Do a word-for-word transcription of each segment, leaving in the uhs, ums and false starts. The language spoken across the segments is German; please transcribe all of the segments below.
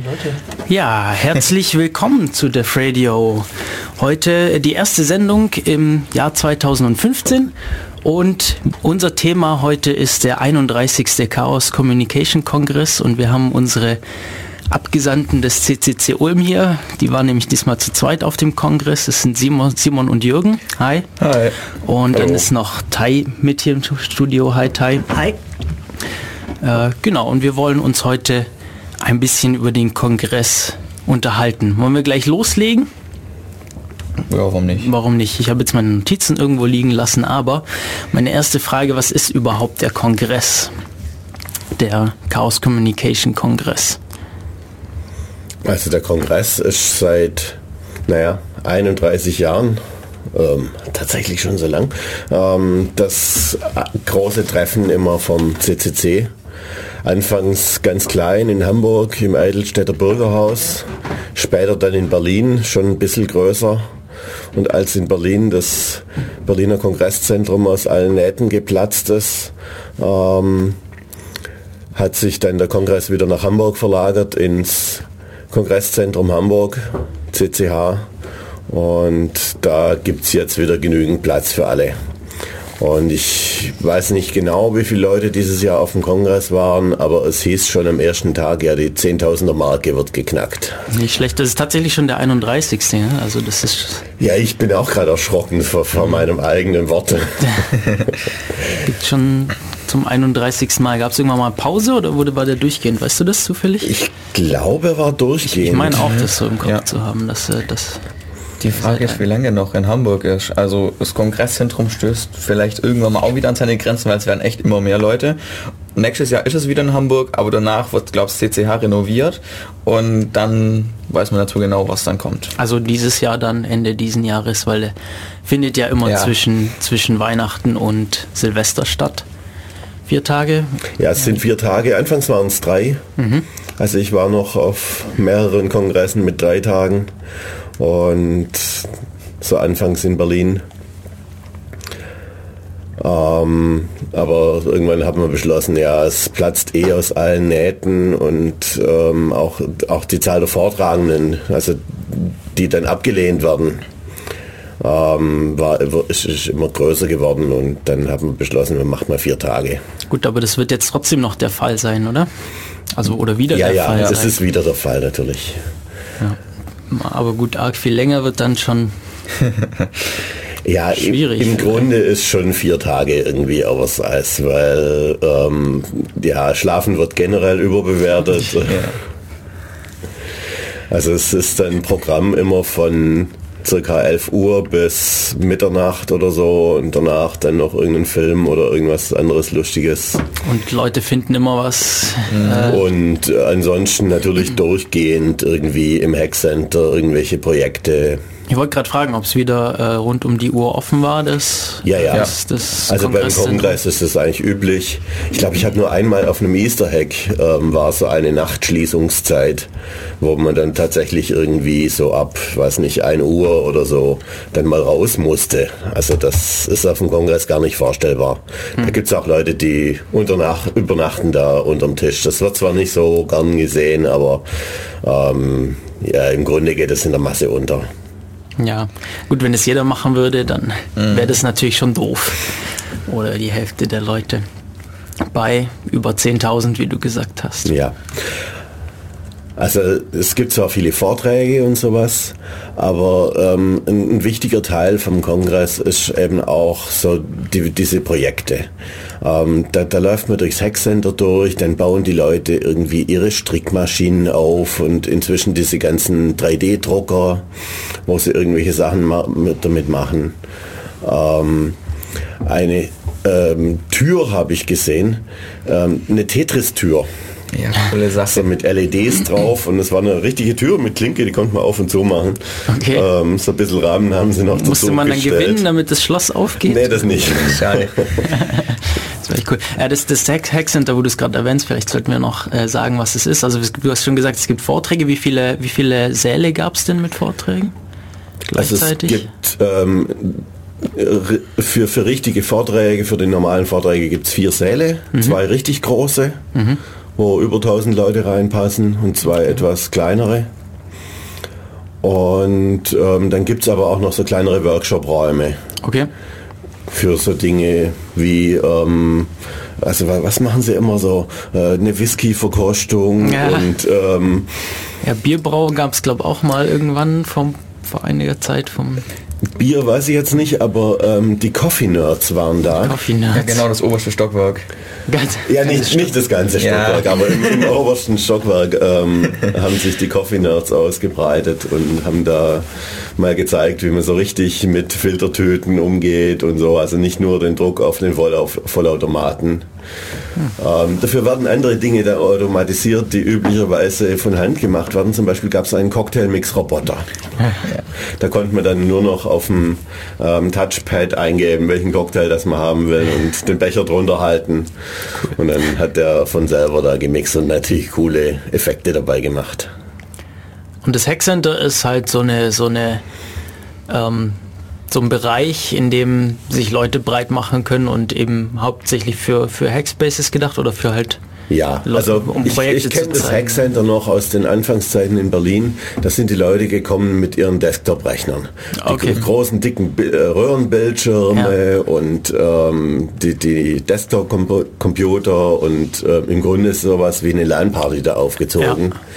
Ja, herzlich willkommen zu Def Radio. Heute die erste Sendung im Jahr zweitausendfünfzehn und unser Thema heute ist der einunddreißigste Chaos Communication Kongress und wir haben unsere Abgesandten des C C C Ulm hier, die waren nämlich diesmal zu zweit auf dem Kongress. Das sind Simon, Simon und Jürgen. Hi. Hi. Und Hallo. Dann ist noch Tai mit hier im Studio. Hi Tai. Hi. Äh, genau, und wir wollen uns heute ein bisschen über den Kongress unterhalten. Wollen wir gleich loslegen? Ja, warum nicht? Warum nicht? Ich habe jetzt meine Notizen irgendwo liegen lassen, aber meine erste Frage, was ist überhaupt der Kongress? Der Chaos Communication Kongress. Also der Kongress ist seit, naja, einunddreißig Jahren, ähm, tatsächlich schon so lang, ähm, das große Treffen immer vom C C C. Anfangs ganz klein in Hamburg im Eidelstädter Bürgerhaus, später dann in Berlin, schon ein bisschen größer. Und als in Berlin das Berliner Kongresszentrum aus allen Nähten geplatzt ist, ähm, hat sich dann der Kongress wieder nach Hamburg verlagert, ins Kongresszentrum Hamburg, C C H. Und da gibt es jetzt wieder genügend Platz für alle. Und ich weiß nicht genau, wie viele Leute dieses Jahr auf dem Kongress waren, aber es hieß schon am ersten Tag, ja, die zehntausender Marke wird geknackt. Nicht schlecht, das ist tatsächlich schon der einunddreißigste Ja? Also das ist... Ja, ich bin auch gerade erschrocken vor, vor meinem eigenen Worte. Gibt schon zum einunddreißigsten Mal. Gab es irgendwann mal Pause oder wurde war der durchgehend? Weißt du das zufällig? Ich glaube, er war durchgehend. Ich meine auch, das so im Kopf Ja. zu haben, dass äh, das... Die Frage ist, wie lange noch in Hamburg ist. Also das Kongresszentrum stößt vielleicht irgendwann mal auch wieder an seine Grenzen, weil es werden echt immer mehr Leute. Nächstes Jahr ist es wieder in Hamburg, aber danach wird, glaube ich, C C H renoviert und dann weiß man dazu genau, was dann kommt. Also dieses Jahr dann, Ende diesen Jahres, weil der findet ja immer Ja. zwischen, zwischen Weihnachten und Silvester statt. Vier Tage? Ja, es sind vier Tage. Anfangs waren es drei. Mhm. Also ich war noch auf mehreren Kongressen mit drei Tagen. Und so anfangs in Berlin. Ähm, aber irgendwann haben wir beschlossen, ja, es platzt eh aus allen Nähten und ähm, auch, auch die Zahl der Vortragenden, also die dann abgelehnt werden, ähm, war, ist, ist immer größer geworden und dann haben wir beschlossen, wir machen mal vier Tage. Gut, aber das wird jetzt trotzdem noch der Fall sein, oder? Also, oder wieder Ja, der ja, Fall das sein. ist wieder der Fall natürlich. Ja. Aber gut, arg viel länger wird dann schon... Ja, Schwierig. im, im Grunde ist schon vier Tage irgendwie Oversize, weil ähm, ja, Schlafen wird generell überbewertet. Ja. Also es ist ein Programm immer von circa elf Uhr bis Mitternacht oder so und danach dann noch irgendein Film oder irgendwas anderes Lustiges. Und Leute finden immer was... Äh, Und ansonsten natürlich durchgehend irgendwie im Hackcenter irgendwelche Projekte. ich wollte gerade fragen, ob es wieder äh, rund um die Uhr offen war, das... Ja, ja. Das, das Also beim Kongresszentrum. Kongress ist das eigentlich üblich. Ich glaube, ich habe nur einmal auf einem Easter Hack, ähm, war so eine Nachtschließungszeit, wo man dann tatsächlich irgendwie so ab, weiß nicht, ein Uhr oder so dann mal raus musste. Also das ist auf dem Kongress gar nicht vorstellbar. Hm. Da gibt es auch Leute, die unternach- übernachten da unterm Tisch. Das wird zwar nicht so gern gesehen, aber ähm, ja, im Grunde geht es in der Masse unter. Ja, gut, wenn es jeder machen würde, dann mhm. wäre das natürlich schon doof. Oder die Hälfte der Leute. Bei über zehntausend, wie du gesagt hast. Ja. Also es gibt zwar viele Vorträge und sowas, aber ähm, ein, ein wichtiger Teil vom Kongress ist eben auch so die, diese Projekte. Ähm, da, da läuft man durchs Hackcenter durch, dann bauen die Leute irgendwie ihre Strickmaschinen auf und inzwischen diese ganzen drei D Drucker, wo sie irgendwelche Sachen ma- mit, damit machen. Ähm, eine ähm, Tür habe ich gesehen, ähm, eine Tetris-Tür. Ja, coole Sache. So mit L E Ds drauf und es war eine richtige Tür mit Klinke, die konnte man auf und zu machen. Okay. Ähm, so ein bisschen Rahmen haben sie noch dazu Musste man dann gestellt. gewinnen, damit das Schloss aufgeht? Nee, das nicht. Schade. Das wäre echt cool. Ja, das, das Hack Hack Center, wo du es gerade erwähnst, vielleicht sollten wir noch äh, sagen, was es ist. Also du hast schon gesagt, es gibt Vorträge. Wie viele, wie viele Säle gab es denn mit Vorträgen? Gleichzeitig? Also es gibt ähm, für, für richtige Vorträge, für die normalen Vorträge gibt es vier Säle, mhm. zwei richtig große. Mhm. wo über tausend Leute reinpassen und zwei etwas kleinere. Und ähm, dann gibt es aber auch noch so kleinere Workshop-Räume. Okay. Für so Dinge wie, ähm, also was machen sie immer so? Äh, eine Whisky-Verkostung ja. und... Ähm, ja, Bierbrau gab es, glaube ich, auch mal irgendwann vom, vor einiger Zeit vom... Bier weiß ich jetzt nicht, aber ähm, die Coffee Nerds waren da. Coffee Nerds. Ja, genau, das oberste Stockwerk. Ganz, ja, nicht, nicht das ganze Stockwerk, ja. aber im, im obersten Stockwerk ähm, haben sich die Coffee Nerds ausgebreitet und haben da mal gezeigt, wie man so richtig mit Filtertöten umgeht und so. Also nicht nur den Druck auf den Vollauf- Vollautomaten. Hm. Ähm, dafür werden andere Dinge da automatisiert, die üblicherweise von Hand gemacht werden. Zum Beispiel gab es einen Cocktailmix-Roboter. Ja. Da konnte man dann nur noch auf dem ähm, Touchpad eingeben, welchen Cocktail das man haben will und den Becher drunter halten. Und dann hat der von selber da gemixt und natürlich coole Effekte dabei gemacht. Und das Hackcenter ist halt so eine, so eine, ähm, so ein Bereich, in dem sich Leute breit machen können und eben hauptsächlich für, für Hackspaces gedacht oder für halt Ja, Leute, also um ich, ich kenne das Hackcenter noch aus den Anfangszeiten in Berlin. Da sind die Leute gekommen mit ihren Desktop-Rechnern. Okay. Die großen, dicken äh, Röhrenbildschirme ja. und ähm, die, die Desktop-Computer und äh, im Grunde ist sowas wie eine LAN-Party da aufgezogen. Ja.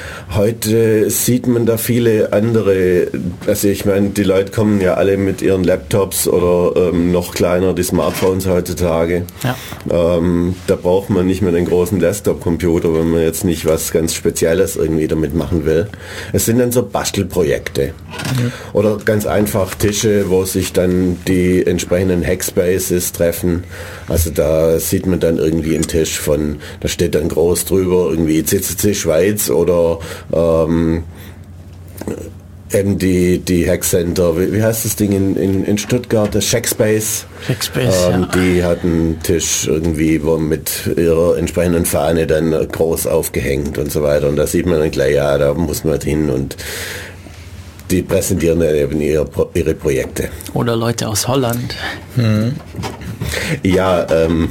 Heute sieht man da viele andere, also ich meine, die Leute kommen ja alle mit ihren Laptops oder ähm, noch kleiner, die Smartphones heutzutage. Ja. Ähm, da braucht man nicht mehr den großen Desktop-Computer, wenn man jetzt nicht was ganz Spezielles irgendwie damit machen will. Es sind dann so Bastelprojekte. Mhm. Oder ganz einfach Tische, wo sich dann die entsprechenden Hackspaces treffen. Also da sieht man dann irgendwie einen Tisch von, da steht dann groß drüber irgendwie C C C Schweiz oder Ähm, eben die, die Hackcenter, wie, wie heißt das Ding in, in, in Stuttgart, das Shackspace, Shackspace ähm, ja. die hatten einen Tisch irgendwie, wo mit ihrer entsprechenden Fahne dann groß aufgehängt und so weiter und da sieht man dann gleich, ja, da muss man hin und die präsentieren dann eben ihre, ihre Projekte. Oder Leute aus Holland. Hm. Ja, ähm,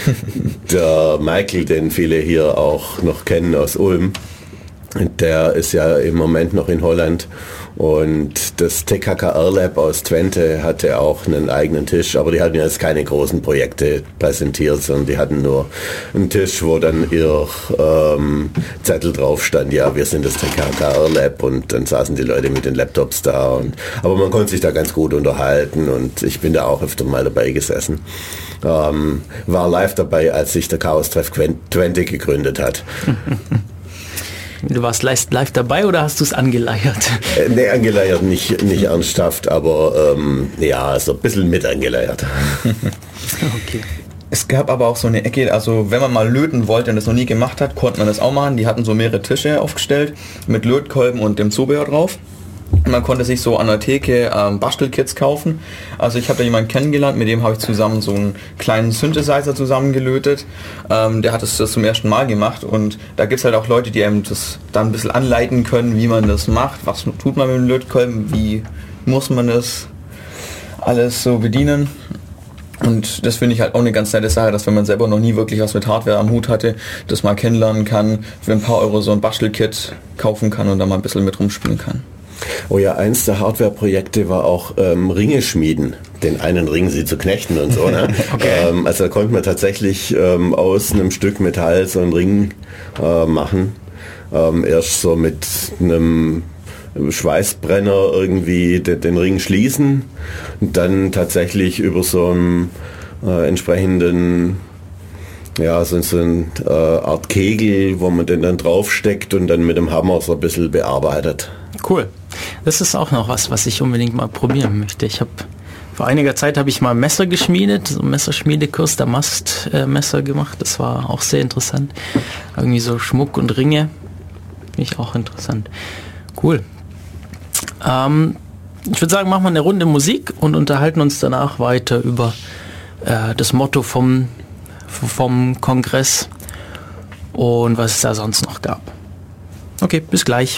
der Michael, den viele hier auch noch kennen aus Ulm, der ist ja im Moment noch in Holland und das T K K R Lab aus Twente hatte auch einen eigenen Tisch, aber die hatten jetzt keine großen Projekte präsentiert, sondern die hatten nur einen Tisch, wo dann ihr ähm, Zettel drauf stand, ja, wir sind das T K K R Lab und dann saßen die Leute mit den Laptops da. Und, aber man konnte sich da ganz gut unterhalten und ich bin da auch öfter mal dabei gesessen. Ähm, war live dabei, als sich der Chaos Treff Twente gegründet hat. Du warst live dabei oder hast du es angeleiert? Äh, nee, angeleiert nicht, nicht ernsthaft, aber ähm, ja, so ein bisschen mit angeleiert. Okay. Es gab aber auch so eine Ecke, also wenn man mal löten wollte und das noch nie gemacht hat, konnte man das auch machen. Die hatten so mehrere Tische aufgestellt mit Lötkolben und dem Zubehör drauf. Man konnte sich so an der Theke ähm, Bastelkits kaufen. Also ich habe da jemanden kennengelernt, mit dem habe ich zusammen so einen kleinen Synthesizer zusammengelötet. Ähm, der hat das, das zum ersten Mal gemacht und da gibt es halt auch Leute, die einem das dann ein bisschen anleiten können, wie man das macht. Was tut man mit dem Lötkolben, wie muss man das alles so bedienen. Und das finde ich halt auch eine ganz nette Sache, dass wenn man selber noch nie wirklich was mit Hardware am Hut hatte, das mal kennenlernen kann, für ein paar Euro so ein Bastelkit kaufen kann und da mal ein bisschen mit rumspielen kann. Oh ja, eins der Hardware-Projekte war auch ähm, Ringe schmieden. Den einen Ring sie zu knechten und so. Ne? Okay. ähm, also da konnte man tatsächlich ähm, aus einem Stück Metall so einen Ring äh, machen. Ähm, erst so mit einem Schweißbrenner irgendwie den, den Ring schließen und dann tatsächlich über so einen äh, entsprechenden, ja, so, so eine äh, Art Kegel, wo man den dann draufsteckt und dann mit dem Hammer so ein bisschen bearbeitet. Cool. Das ist auch noch was, was ich unbedingt mal probieren möchte. Ich habe vor einiger Zeit habe ich mal Messer geschmiedet, so einen Messerschmiedekurs, der Mastmesser äh, gemacht. Das war auch sehr interessant. Irgendwie so Schmuck und Ringe. Finde ich auch interessant. Cool. Ähm, ich würde sagen, machen wir eine Runde Musik und unterhalten uns danach weiter über äh, das Motto vom, vom Kongress und was es da sonst noch gab. Okay, bis gleich.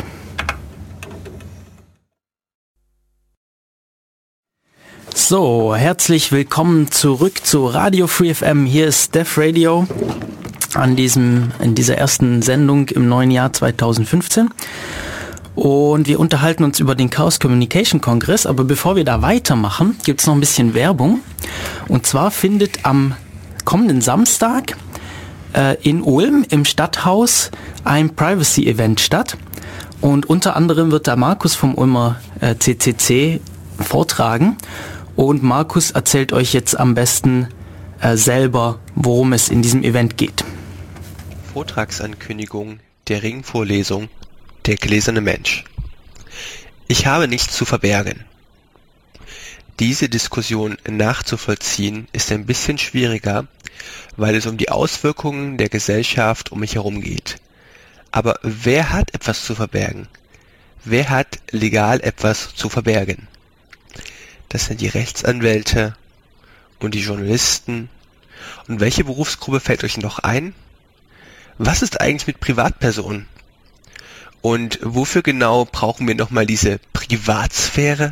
So, herzlich willkommen zurück zu Radio Free F M. Hier ist Def Radio. an diesem, in dieser ersten Sendung im neuen Jahr zweitausendfünfzehn. Und wir unterhalten uns über den Chaos Communication Kongress, aber bevor wir da weitermachen, gibt es noch ein bisschen Werbung. Und zwar findet am kommenden Samstag äh, in Ulm im Stadthaus ein Privacy-Event statt. Und unter anderem wird da Markus vom Ulmer äh, C C C vortragen. Und Markus erzählt euch jetzt am besten äh, selber, worum es in diesem Event geht. Vortragsankündigung der Ringvorlesung Der gläserne Mensch. Ich habe nichts zu verbergen. Diese Diskussion nachzuvollziehen ist ein bisschen schwieriger, weil es um die Auswirkungen der Gesellschaft um mich herum geht. Aber wer hat etwas zu verbergen? Wer hat legal etwas zu verbergen? Das sind die Rechtsanwälte und die Journalisten. Und welche Berufsgruppe fällt euch noch ein? Was ist eigentlich mit Privatpersonen? Und wofür genau brauchen wir nochmal diese Privatsphäre?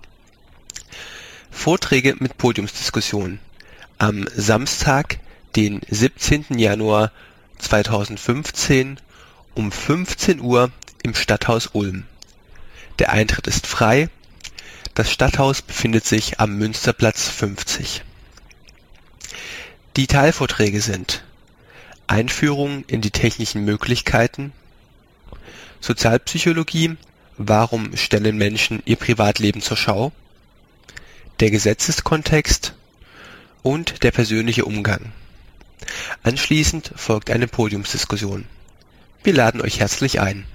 Vorträge mit Podiumsdiskussionen. Am Samstag, den siebzehnten Januar zweitausendfünfzehn um fünfzehn Uhr im Stadthaus Ulm. Der Eintritt ist frei. Das Stadthaus befindet sich am Münsterplatz fünfzig. Die Teilvorträge sind Einführung in die technischen Möglichkeiten, Sozialpsychologie, warum stellen Menschen ihr Privatleben zur Schau, der Gesetzeskontext und der persönliche Umgang. Anschließend folgt eine Podiumsdiskussion. Wir laden euch herzlich ein.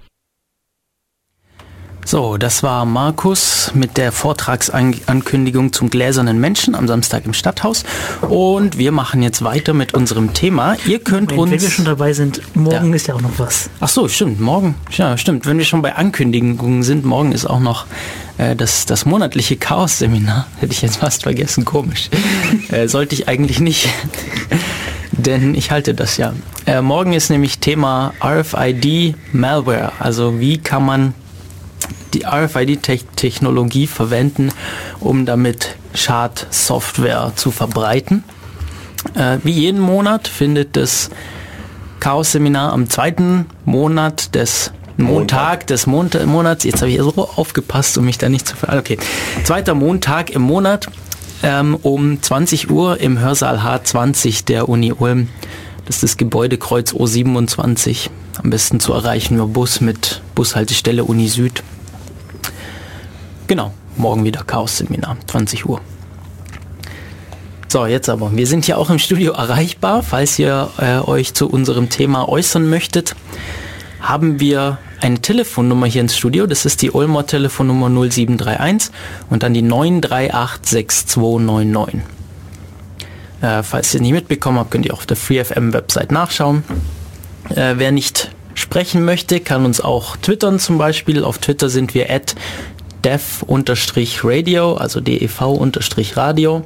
So, das war Markus mit der Vortragsankündigung zum gläsernen Menschen am Samstag im Stadthaus. Und wir machen jetzt weiter mit unserem Thema. Ihr könnt wenn, uns... Wenn wir schon dabei sind, morgen ja. ist ja auch noch was. Ach so, stimmt, morgen. Ja, stimmt. Wenn wir schon bei Ankündigungen sind, morgen ist auch noch äh, das, das monatliche Chaos-Seminar. Hätte ich jetzt fast vergessen, komisch. äh, sollte ich eigentlich nicht, denn ich halte das ja. Äh, morgen ist nämlich Thema R F I D-Malware. Also wie kann man die R F I D-Technologie verwenden, um damit Schadsoftware zu verbreiten. Äh, wie jeden Monat findet das Chaos-Seminar am zweiten Monat des Montag des Mont- Monats, jetzt habe ich so aufgepasst, um mich da nicht zu ver... Okay, zweiter Montag im Monat ähm, um zwanzig Uhr im Hörsaal H zwanzig der Uni Ulm. Das ist das Gebäudekreuz O siebenundzwanzig. Am besten zu erreichen über Bus mit Bushaltestelle Uni Süd. Genau, morgen wieder Chaos-Seminar, zwanzig Uhr. So, jetzt aber. Wir sind ja auch im Studio erreichbar. Falls ihr äh, euch zu unserem Thema äußern möchtet, haben wir eine Telefonnummer hier ins Studio. Das ist die Ulmer Telefonnummer null sieben drei eins und dann die neun drei acht sechs zwei neun neun. Äh, falls ihr nicht mitbekommen habt, könnt ihr auch auf der FreeFM-Website nachschauen. Äh, wer nicht sprechen möchte, kann uns auch twittern zum Beispiel. Auf Twitter sind wir at dev-radio, also D E V-radio.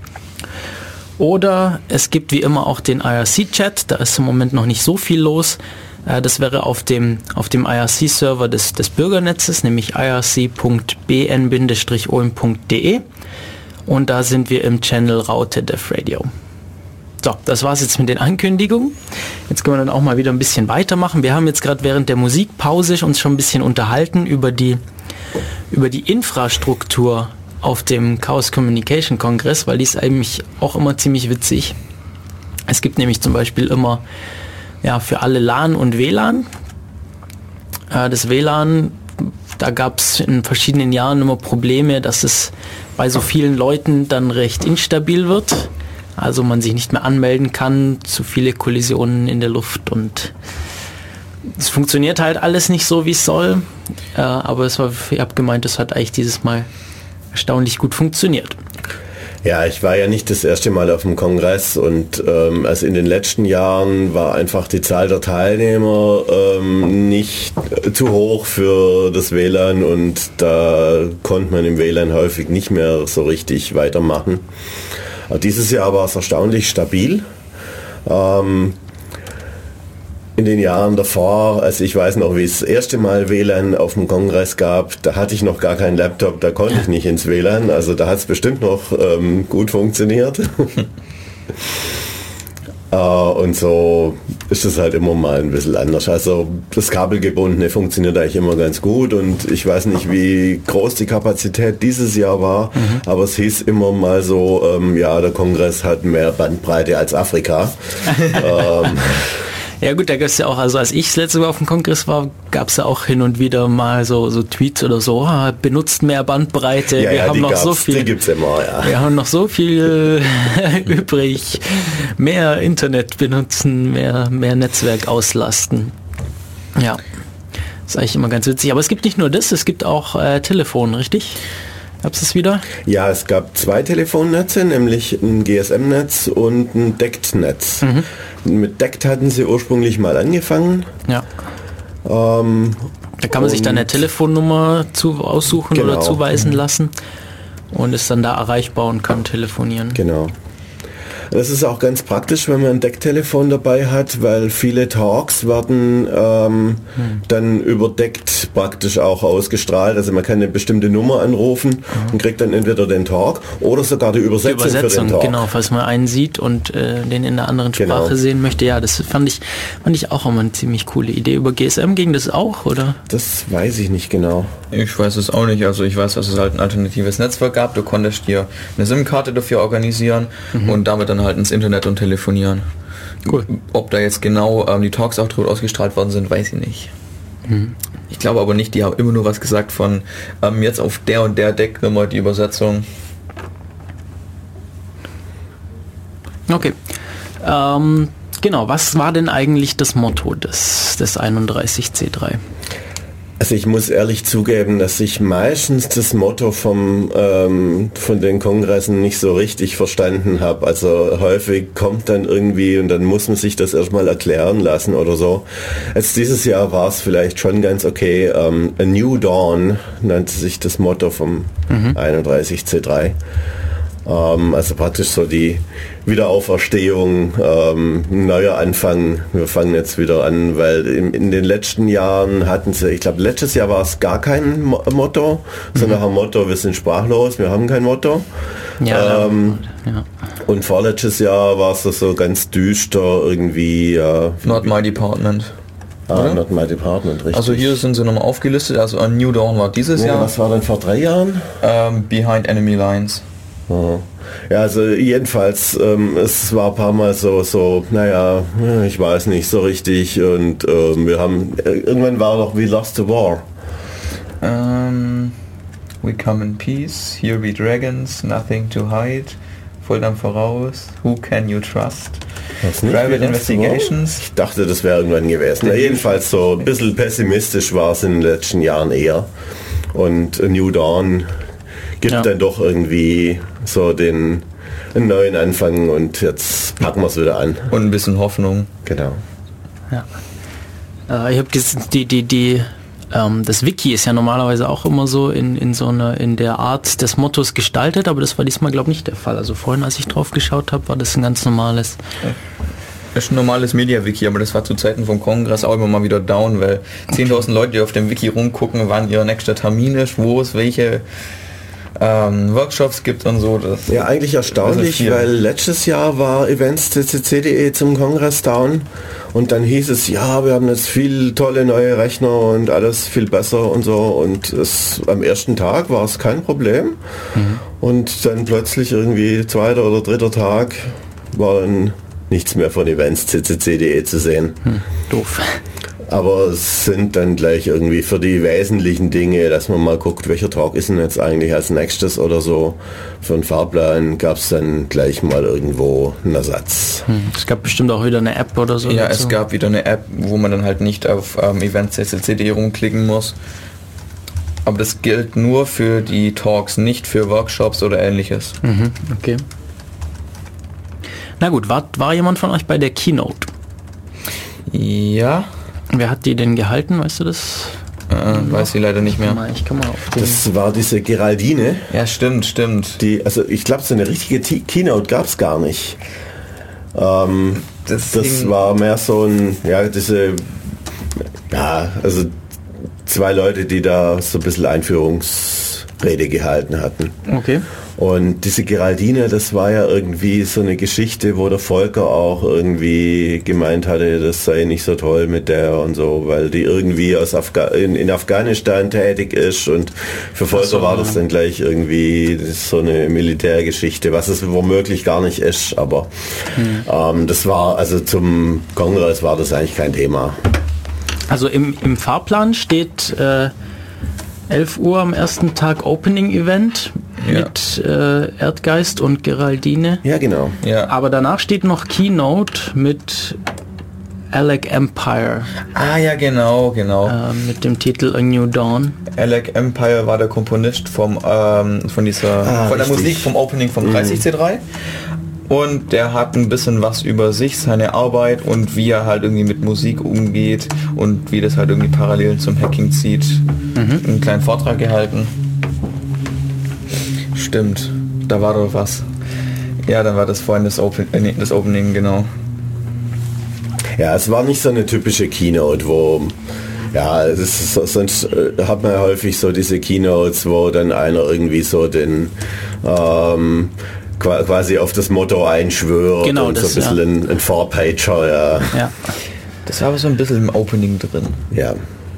Oder es gibt wie immer auch den I R C-Chat, da ist im Moment noch nicht so viel los. Das wäre auf dem, auf dem I R C-Server des, des Bürgernetzes, nämlich i r c punkt b n ulm punkt d e, und da sind wir im Channel Raute Dev Radio. So, das war's jetzt mit den Ankündigungen. Jetzt können wir dann auch mal wieder ein bisschen weitermachen. Wir haben jetzt gerade während der Musikpause uns schon ein bisschen unterhalten über die über die Infrastruktur auf dem Chaos Communication Kongress, weil die ist eigentlich auch immer ziemlich witzig. Es gibt nämlich zum Beispiel immer ja, für alle LAN und W L A N. Äh, das W L A N, da gab es in verschiedenen Jahren immer Probleme, dass es bei so vielen Leuten dann recht instabil wird. Also man sich nicht mehr anmelden kann, zu viele Kollisionen in der Luft und es funktioniert halt alles nicht so, wie es soll. Äh, aber es war, ich habe gemeint, es hat eigentlich dieses Mal erstaunlich gut funktioniert. Ja, ich war ja nicht das erste Mal auf dem Kongress und ähm, also in den letzten Jahren war einfach die Zahl der Teilnehmer ähm, nicht zu hoch für das W L A N und da konnte man im W L A N häufig nicht mehr so richtig weitermachen. Aber dieses Jahr war es erstaunlich stabil. Ähm, In den Jahren davor, also ich weiß noch, wie es das erste Mal W L A N auf dem Kongress gab, da hatte ich noch gar keinen Laptop, da konnte ich nicht ins W L A N, also da hat es bestimmt noch ähm, gut funktioniert. Äh, und so ist es halt immer mal ein bisschen anders. Also das Kabelgebundene funktioniert eigentlich immer ganz gut und ich weiß nicht, wie groß die Kapazität dieses Jahr war, mhm. aber es hieß immer mal so, ähm, ja, der Kongress hat mehr Bandbreite als Afrika. ähm, Ja gut, da gab es ja auch, also als ich das letzte Mal auf dem Kongress war, gab es ja auch hin und wieder mal so, so Tweets oder so, ah, benutzt mehr Bandbreite, ja, wir ja, haben noch so viel, die gibt's immer, ja. wir haben noch so viel übrig, mehr Internet benutzen, mehr, mehr Netzwerk auslasten. Ja, ist eigentlich immer ganz witzig, aber es gibt nicht nur das, es gibt auch äh, Telefon, richtig? Gab's es wieder? Ja, es gab zwei Telefonnetze, nämlich ein G S M-Netz und ein D E C T-Netz. Mhm. Mit D E C T hatten sie ursprünglich mal angefangen. Ja. Ähm, da kann man sich dann eine Telefonnummer zu, aussuchen genau. oder zuweisen mhm. lassen und ist dann da erreichbar und kann telefonieren. Genau. Das ist auch ganz praktisch, wenn man ein D E C T-Telefon dabei hat, weil viele Talks werden ähm, hm. dann über D E C T praktisch auch ausgestrahlt. Also man kann eine bestimmte Nummer anrufen mhm. und kriegt dann entweder den Talk oder sogar die Übersetzung, die Übersetzung für den Talk. Genau, falls man einen sieht und äh, den in einer anderen Sprache genau. sehen möchte. Ja, das fand ich, fand ich auch immer eine ziemlich coole Idee. Über G S M ging das auch, oder? Das weiß ich nicht genau. Ich weiß es auch nicht. Also ich weiß, dass es halt ein alternatives Netzwerk gab. Du konntest dir eine SIM-Karte dafür organisieren mhm. und damit dann halt ins Internet und telefonieren. Cool. Ob da jetzt genau ähm, die Talks auch drüber ausgestrahlt worden sind, weiß ich nicht. Mhm. Ich glaube aber nicht, die haben immer nur was gesagt von ähm, jetzt auf der und der D E C T-Nummer die Übersetzung. Okay. Ähm, genau, was war denn eigentlich das Motto des, des einunddreißig C drei? Also ich muss ehrlich zugeben, dass ich meistens das Motto vom, ähm, von den Kongressen nicht so richtig verstanden habe. Also häufig kommt dann irgendwie und dann muss man sich das erstmal erklären lassen oder so. Jetzt dieses Jahr war es vielleicht schon ganz okay. Ähm, A New Dawn nannte sich das Motto vom mhm. einunddreißig C drei. Ähm, also praktisch so die Wiederauferstehung, ähm, ein neuer Anfang. Wir fangen jetzt wieder an, weil in, in den letzten Jahren hatten sie, ich glaube letztes Jahr war es gar kein Mo- Motto, mhm. sondern ein Motto, wir sind sprachlos, wir haben kein Motto. Ja, ähm, ja. Und vorletztes Jahr war es so ganz düster irgendwie. Äh, Not my department. Ah, Not my department, richtig. Also hier sind sie nochmal aufgelistet, also A New Dawn war dieses ja, Jahr. Was war denn vor drei Jahren? Ähm, Behind Enemy Lines. Ja, also jedenfalls, ähm, es war ein paar Mal so, so, naja, ich weiß nicht so richtig und ähm, wir haben, irgendwann war doch We Lost the War. Um, we come in peace, here be dragons, nothing to hide, voll dann voraus, who can you trust? Private Investigations. Ich dachte, das wäre irgendwann gewesen. Ja, jedenfalls so ein bisschen pessimistisch war es in den letzten Jahren eher. Und A New Dawn gibt ja. dann doch irgendwie so den einen neuen Anfang und jetzt packen wir es wieder an. Und ein bisschen Hoffnung. Genau. Ja. Äh, ich habe die, die, die, ähm, das Wiki ist ja normalerweise auch immer so in, in so einer, in der Art des Mottos gestaltet, aber das war diesmal glaube ich nicht der Fall. Also vorhin, als ich drauf geschaut habe, war das ein ganz normales. Das ist ein normales Media-Wiki, aber das war zu Zeiten vom Kongress auch immer mal wieder down, weil zehntausend Leute, die auf dem Wiki rumgucken, wann ihr nächster Termin ist, wo es welche Ähm, Workshops gibt und so. Das ja, eigentlich erstaunlich, weil letztes Jahr war events punkt c c c punkt d e zum Kongress down und dann hieß es, ja, wir haben jetzt viel tolle neue Rechner und alles viel besser und so und es, am ersten Tag war es kein Problem mhm. und dann plötzlich irgendwie zweiter oder dritter Tag war dann nichts mehr von events punkt c c c punkt d e zu sehen. Hm, doof. Aber es sind dann gleich irgendwie für die wesentlichen Dinge, dass man mal guckt, welcher Talk ist denn jetzt eigentlich als nächstes oder so. Für einen Fahrplan gab es dann gleich mal irgendwo einen Ersatz. Hm, es gab bestimmt auch wieder eine App oder so. Ja, dazu. Es gab wieder eine App, wo man dann halt nicht auf ähm, events punkt c c c punkt d e rumklicken muss. Aber das gilt nur für die Talks, nicht für Workshops oder ähnliches. Mhm, okay. Na gut, war, war jemand von euch bei der Keynote? Ja. Wer hat die denn gehalten, weißt du das? Äh, weiß sie leider nicht mehr. Ich kann mal auf das war diese Geraldine. Ja, stimmt, stimmt. Die, also ich glaube, so eine richtige T- Keynote gab es gar nicht. Ähm, das das war mehr so ein, ja, diese, ja, also zwei Leute, die da so ein bisschen Einführungs... Rede gehalten hatten. Okay. Und diese Geraldine, das war ja irgendwie so eine Geschichte, wo der Volker auch irgendwie gemeint hatte, das sei nicht so toll mit der und so, weil die irgendwie aus Afga- in, in Afghanistan tätig ist und für Volker so, war das dann gleich irgendwie so eine Militärgeschichte, was es womöglich gar nicht ist, aber hm. ähm, das war, also zum Kongress war das eigentlich kein Thema. Also im, im Fahrplan steht äh, elf Uhr am ersten Tag Opening-Event ja. mit äh, Erdgeist und Geraldine. Ja, genau. Ja. Aber danach steht noch Keynote mit Alec Empire. Ah ja, genau, genau. Äh, mit dem Titel A New Dawn. Alec Empire war der Komponist vom, ähm, von dieser ah, von der richtig. Musik vom Opening vom dreißig C drei. Und der hat ein bisschen was über sich, seine Arbeit und wie er halt irgendwie mit Musik umgeht und wie das halt irgendwie parallel zum Hacking zieht. Mhm. Einen kleinen Vortrag gehalten. Stimmt, da war doch was. Ja, dann war das vorhin das, Open, äh, das Opening, genau. Ja, es war nicht so eine typische Keynote, wo... Ja, es ist, sonst äh, hat man ja häufig so diese Keynotes, wo dann einer irgendwie so den... Ähm, quasi auf das Motto einschwört genau, und das, so ein bisschen ja. ein, ein Four-Pager, ja. ja. Das war aber so ein bisschen im Opening drin. Ja.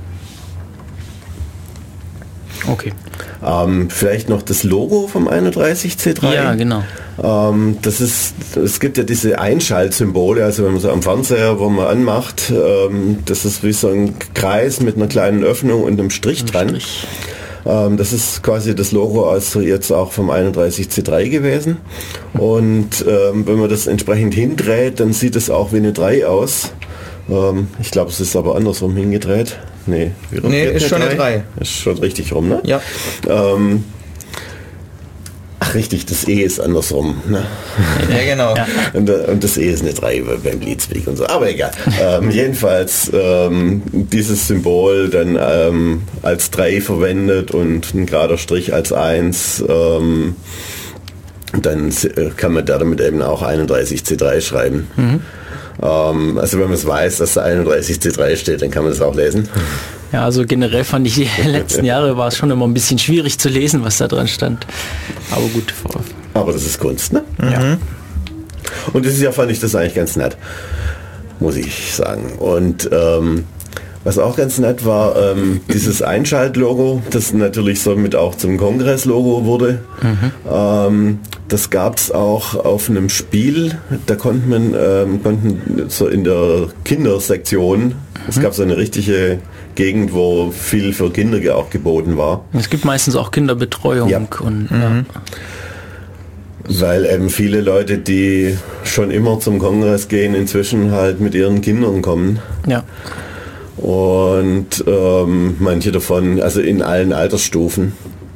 Okay. Ähm, vielleicht noch das Logo vom einunddreißig C drei. Ja, genau. Ähm, das ist, es gibt ja diese Einschaltsymbole, also wenn man so am Fernseher, wo man anmacht, ähm, das ist wie so ein Kreis mit einer kleinen Öffnung und einem Strich ein dran. Strich. Das ist quasi das Logo also jetzt auch vom einunddreißig C drei gewesen. Und ähm, wenn man das entsprechend hindreht, dann sieht es auch wie eine drei aus. Ähm, ich glaube, es ist aber andersrum hingedreht. Nee, wie nee ist schon eine drei. Ist schon richtig rum, ne? Ja. Ähm, ach richtig, das E ist andersrum. Ne? Ja, genau. Ja. Und, und das E ist eine drei beim Leadspeak und so. Aber egal. ähm, jedenfalls ähm, dieses Symbol dann ähm, als drei verwendet und ein gerader Strich als eins. Ähm, dann kann man damit eben auch einunddreißig C drei schreiben. Mhm. Ähm, also wenn man es weiß, dass da einunddreißig C drei steht, dann kann man das auch lesen. Ja, also generell fand ich, die letzten Jahre war es schon immer ein bisschen schwierig zu lesen, was da dran stand. Aber gut. Aber das ist Kunst, ne? Ja. Und dieses Jahr fand ich das eigentlich ganz nett, muss ich sagen. Und ähm, was auch ganz nett war, ähm, dieses Einschalt-Logo, das natürlich somit auch zum Kongress-Logo wurde. Mhm. Ähm, das gab es auch auf einem Spiel, da konnte man ähm, konnten so in der Kindersektion, mhm. es gab so eine richtige Gegend, wo viel für Kinder auch geboten war. Es gibt meistens auch Kinderbetreuung. Ja. Und, mhm. ja. Weil eben viele Leute, die schon immer zum Kongress gehen, inzwischen halt mit ihren Kindern kommen. Ja. Und ähm, manche davon, also in allen Altersstufen.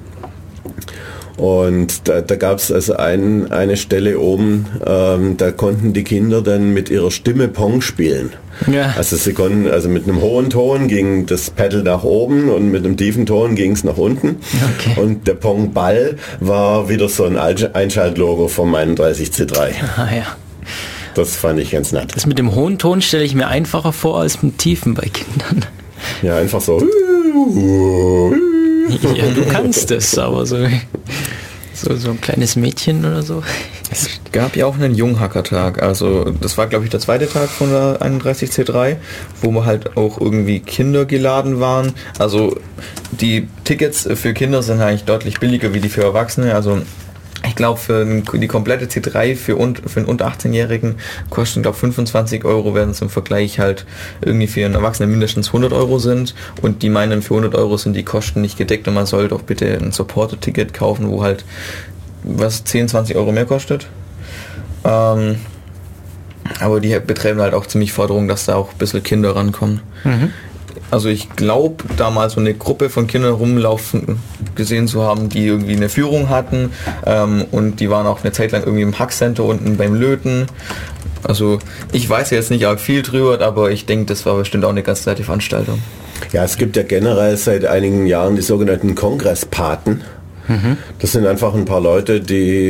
Und da, da gab es also ein, eine Stelle oben, ähm, da konnten die Kinder dann mit ihrer Stimme Pong spielen. Ja. Also sie konnten, also mit einem hohen Ton ging das Pedal nach oben und mit einem tiefen Ton ging es nach unten. Okay. Und der Pong-Ball war wieder so ein Einschaltlogo vom einunddreißig C drei. Ah, ja. Das fand ich ganz nett. Das mit dem hohen Ton stelle ich mir einfacher vor als mit dem tiefen bei Kindern. Ja, einfach so. Ja, du kannst es, aber so, so, so ein kleines Mädchen oder so. Es gab ja auch einen Junghackertag, also das war glaube ich der zweite Tag von der einunddreißig C drei, wo wir halt auch irgendwie Kinder geladen waren. Also die Tickets für Kinder sind eigentlich deutlich billiger wie die für Erwachsene, also ich glaube, für die komplette C drei für, un, für einen unter achtzehnjährigen kosten, glaube fünfundzwanzig Euro, während es im Vergleich halt irgendwie für einen Erwachsenen mindestens hundert Euro sind. Und die meinen, für hundert Euro sind die Kosten nicht gedeckt und man soll doch bitte ein Supporter-Ticket kaufen, wo halt was zehn, zwanzig Euro mehr kostet. Ähm, aber die betreiben halt auch ziemlich Forderungen, dass da auch ein bisschen Kinder rankommen. Mhm. Also ich glaube, da mal so eine Gruppe von Kindern rumlaufen gesehen zu haben, die irgendwie eine Führung hatten ähm, und die waren auch eine Zeit lang irgendwie im Hackcenter unten beim Löten. Also ich weiß jetzt nicht arg viel drüber, aber ich denke, das war bestimmt auch eine ganz nette Veranstaltung. Ja, es gibt ja generell seit einigen Jahren die sogenannten Kongresspaten. Mhm. Das sind einfach ein paar Leute, die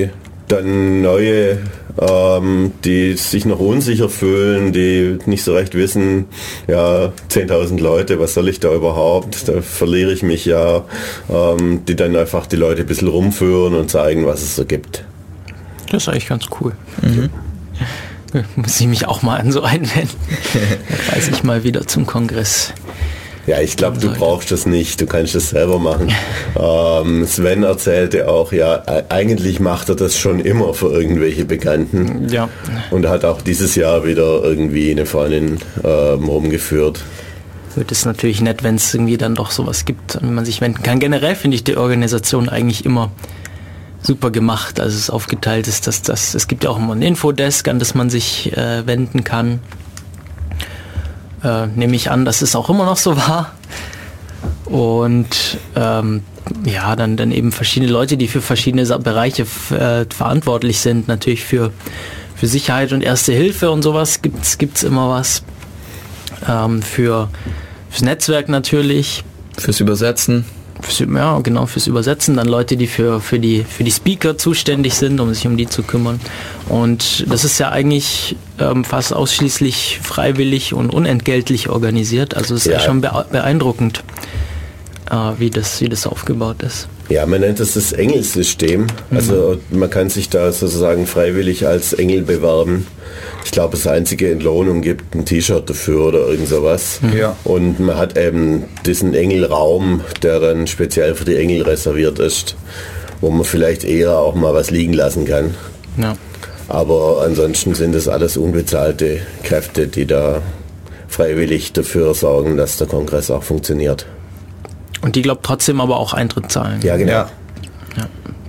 dann neue, ähm, die sich noch unsicher fühlen, die nicht so recht wissen, ja, zehntausend Leute, was soll ich da überhaupt, da verliere ich mich ja, ähm, die dann einfach die Leute ein bisschen rumführen und zeigen, was es so gibt. Das ist eigentlich ganz cool. Mhm. Muss ich mich auch mal an so einwenden. Da reise ich mal wieder zum Kongress. Ja, ich glaube, du brauchst das nicht, du kannst das selber machen. ähm, Sven erzählte auch, ja, eigentlich macht er das schon immer für irgendwelche Bekannten. Ja. Und hat auch dieses Jahr wieder irgendwie eine Freundin ähm, rumgeführt. Wird es natürlich nett, wenn es irgendwie dann doch sowas gibt, an man sich wenden kann. Generell finde ich die Organisation eigentlich immer super gemacht, also es aufgeteilt ist, dass das, es gibt ja auch immer ein Infodesk, an das man sich äh, wenden kann. Äh, nehme ich an, dass es auch immer noch so war. Und ähm, ja, dann, dann eben verschiedene Leute, die für verschiedene Sa- Bereiche f- äh, verantwortlich sind. Natürlich für, für Sicherheit und Erste Hilfe und sowas gibt's, gibt's immer was. Ähm, für, fürs Netzwerk natürlich. Fürs Übersetzen. Fürs, ja, genau, fürs Übersetzen. Dann Leute, die für, für, die, für die Speaker zuständig sind, um sich um die zu kümmern. Und das ist ja eigentlich ähm, fast ausschließlich freiwillig und unentgeltlich organisiert. Also es ist ja, ja schon bee- beeindruckend, äh, wie, das, wie das aufgebaut ist. Ja, man nennt das das Engelsystem. Also man kann sich da sozusagen freiwillig als Engel bewerben. Ich glaube, das einzige Entlohnung gibt ein T-Shirt dafür oder irgend sowas. Ja. Und man hat eben diesen Engelraum, der dann speziell für die Engel reserviert ist, wo man vielleicht eher auch mal was liegen lassen kann. Ja. Aber ansonsten sind es alles unbezahlte Kräfte, die da freiwillig dafür sorgen, dass der Kongress auch funktioniert. Und die, glaubt trotzdem aber auch Eintritt zahlen. Ja, genau. Ja. Ja.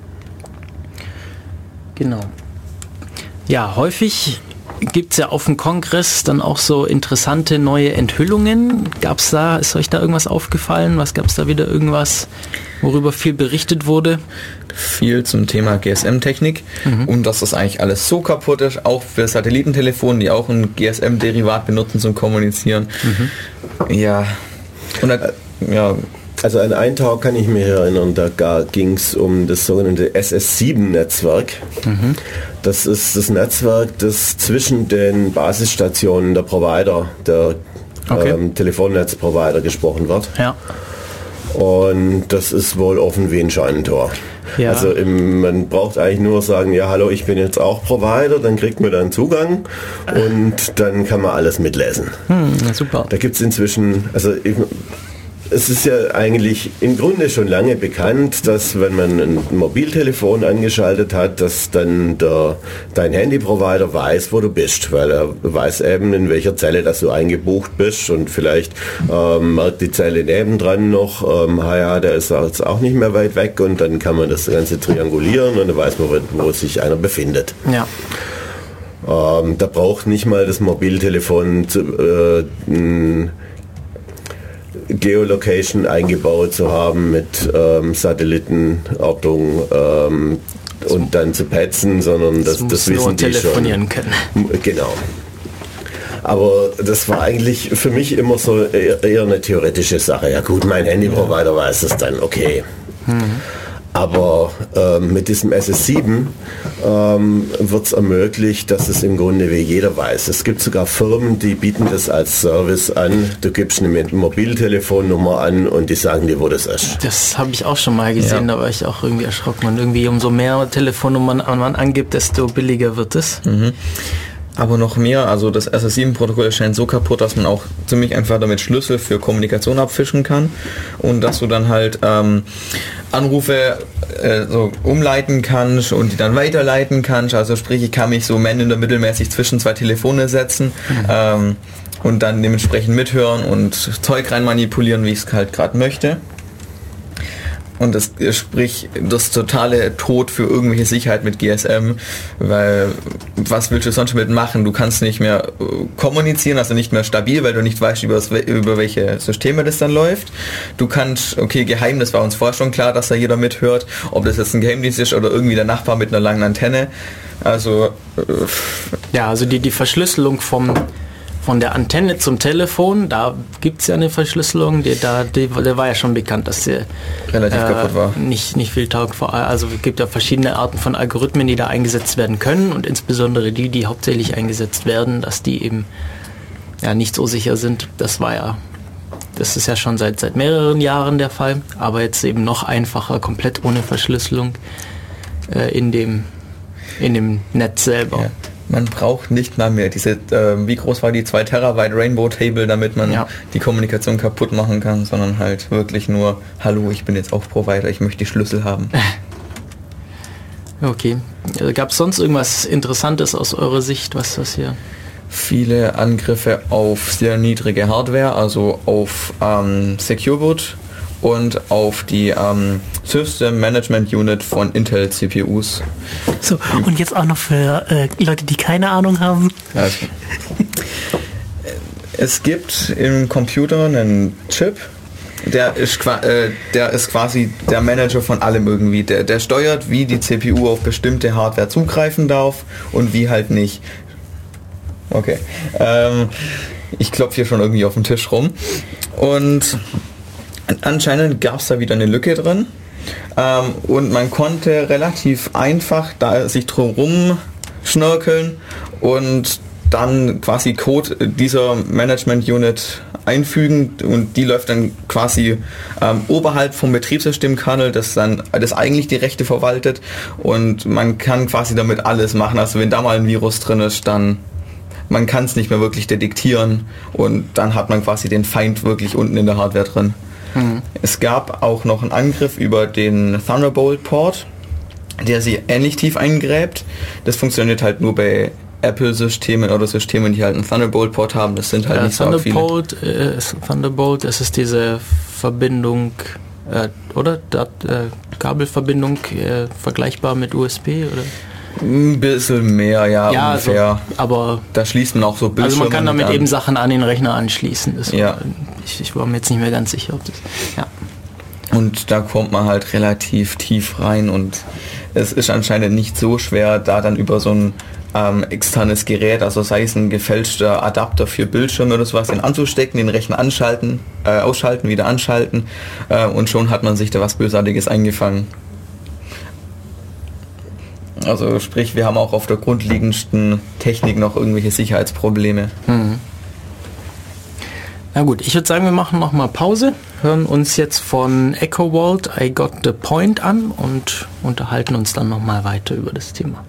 Genau. Ja, häufig gibt es ja auf dem Kongress dann auch so interessante neue Enthüllungen. Gab's da, ist euch da irgendwas aufgefallen? Was gab es da wieder irgendwas, worüber viel berichtet wurde? Viel zum Thema G S M-Technik mhm. und dass das eigentlich alles so kaputt ist, auch für Satellitentelefone, die auch ein G S M-Derivat benutzen zum Kommunizieren. Mhm. Ja. Und da, ja. Also an einen Tag kann ich mich erinnern, da ging es um das sogenannte S S sieben Netzwerk. Mhm. Das ist das Netzwerk, das zwischen den Basisstationen der Provider, der okay. ähm, Telefonnetzprovider gesprochen wird. Ja. Und das ist wohl offen wie ein Scheunentor. Ja. Also im, man braucht eigentlich nur sagen, ja hallo, ich bin jetzt auch Provider, dann kriegt man dann Zugang und dann kann man alles mitlesen. Hm, na super. Da gibt es inzwischen, also ich, es ist ja eigentlich im Grunde schon lange bekannt, dass wenn man ein Mobiltelefon angeschaltet hat, dass dann der, dein Handyprovider weiß, wo du bist, weil er weiß eben, in welcher Zelle dass du eingebucht bist und vielleicht ähm, merkt die Zelle nebendran noch, ähm, ja, der ist jetzt auch nicht mehr weit weg und dann kann man das Ganze triangulieren und dann weiß man, wo, wo sich einer befindet. Ja. Ähm, da braucht nicht mal das Mobiltelefon zu, äh, n, Geolocation eingebaut zu haben mit ähm, Satellitenortung ähm, und dann zu petzen, sondern das, das, das wissen die telefonieren schon. Können. Genau. Aber das war eigentlich für mich immer so eher, eher eine theoretische Sache. Ja gut, mein Handyprovider weiß es dann, okay. Mhm. Aber ähm, mit diesem S S sieben ähm, wird es ermöglicht, dass es im Grunde wie jeder weiß. Es gibt sogar Firmen, die bieten das als Service an. Du gibst eine Mobiltelefonnummer an und die sagen dir, wo das ist. Das habe ich auch schon mal gesehen, ja. Da war ich auch irgendwie erschrocken. Und irgendwie umso mehr Telefonnummern man angibt, desto billiger wird es. Mhm. Aber noch mehr, also das S S sieben Protokoll scheint so kaputt, dass man auch ziemlich einfach damit Schlüssel für Kommunikation abfischen kann und dass du dann halt ähm, Anrufe äh, so umleiten kannst und die dann weiterleiten kannst. Also sprich, ich kann mich so man in der mittelmäßig zwischen zwei Telefone setzen mhm. ähm, und dann dementsprechend mithören und Zeug rein manipulieren, wie ich es halt gerade möchte. Und das sprich das totale Tod für irgendwelche Sicherheit mit G S M, weil was willst du sonst damit machen? Du kannst nicht mehr kommunizieren, also nicht mehr stabil, weil du nicht weißt, über, das, über welche Systeme das dann läuft. Du kannst, okay, geheim, das war uns vorher schon klar, dass da jeder mithört, ob das jetzt ein Geheimdienst ist oder irgendwie der Nachbar mit einer langen Antenne. Also ja, also die, die Verschlüsselung vom von der Antenne zum Telefon, da gibt es ja eine Verschlüsselung, die, da, die, der war ja schon bekannt, dass der relativ äh, kaputt war. Nicht, nicht viel taugt. Also es gibt ja verschiedene Arten von Algorithmen, die da eingesetzt werden können und insbesondere die, die hauptsächlich eingesetzt werden, dass die eben ja nicht so sicher sind. Das war ja, das ist ja schon seit, seit mehreren Jahren der Fall, aber jetzt eben noch einfacher, komplett ohne Verschlüsselung äh, in dem, in dem Netz selber. Ja. Man braucht nicht mal mehr diese, äh, wie groß war die zwei Terabyte Rainbow Table, damit man ja. die Kommunikation kaputt machen kann, sondern halt wirklich nur, hallo, ich bin jetzt auch Provider, ich möchte die Schlüssel haben. Okay. Gab es sonst irgendwas Interessantes aus eurer Sicht, was das hier... Viele Angriffe auf sehr niedrige Hardware, also auf ähm, SecureBoot und auf die ähm, System Management Unit von Intel C P Us. So, und jetzt auch noch für äh, Leute, die keine Ahnung haben. Also, es gibt im Computer einen Chip, der ist, äh, der ist quasi der Manager von allem irgendwie. Der, der steuert, wie die C P U auf bestimmte Hardware zugreifen darf und wie halt nicht. Okay. Ähm, ich klopfe hier schon irgendwie auf den Tisch rum. Und anscheinend gab es da wieder eine Lücke drin. Ähm, und man konnte relativ einfach da sich drumherum schnörkeln und dann quasi Code dieser Management Unit einfügen und die läuft dann quasi ähm, oberhalb vom Betriebssystemkernel, das dann das eigentlich die Rechte verwaltet und man kann quasi damit alles machen. Also wenn da mal ein Virus drin ist, dann man kann es nicht mehr wirklich detektieren und dann hat man quasi den Feind wirklich unten in der Hardware drin. Mhm. Es gab auch noch einen Angriff über den Thunderbolt-Port, der sie ähnlich tief eingräbt. Das funktioniert halt nur bei Apple-Systemen oder Systemen, die halt einen Thunderbolt-Port haben. Das sind halt ja, nicht so Thunderbolt, viele. Äh, ist Thunderbolt, das ist diese Verbindung, äh, oder? Dat, äh, Kabelverbindung, äh, vergleichbar mit U S B, oder? Ein bisschen mehr, ja, ja ungefähr. Also, aber da schließt man auch so Bildschirme. Also man kann damit an. eben Sachen an den Rechner anschließen. Das ja. war, ich, ich war mir jetzt nicht mehr ganz sicher, ob das... Ja. Und da kommt man halt relativ tief rein und es ist anscheinend nicht so schwer, da dann über so ein ähm, externes Gerät, also sei es ein gefälschter Adapter für Bildschirme oder sowas, den anzustecken, den Rechner anschalten, äh, ausschalten, wieder anschalten äh, und schon hat man sich da was Bösartiges eingefangen. Also sprich, wir haben auch auf der grundlegendsten Technik noch irgendwelche Sicherheitsprobleme. Mhm. Na gut, ich würde sagen, wir machen noch mal Pause, hören uns jetzt von Echo Vault I Got the Point an und unterhalten uns dann noch mal weiter über das Thema.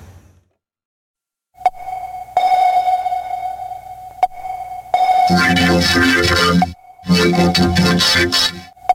Radio Free F M neunundneunzig Komma sechs.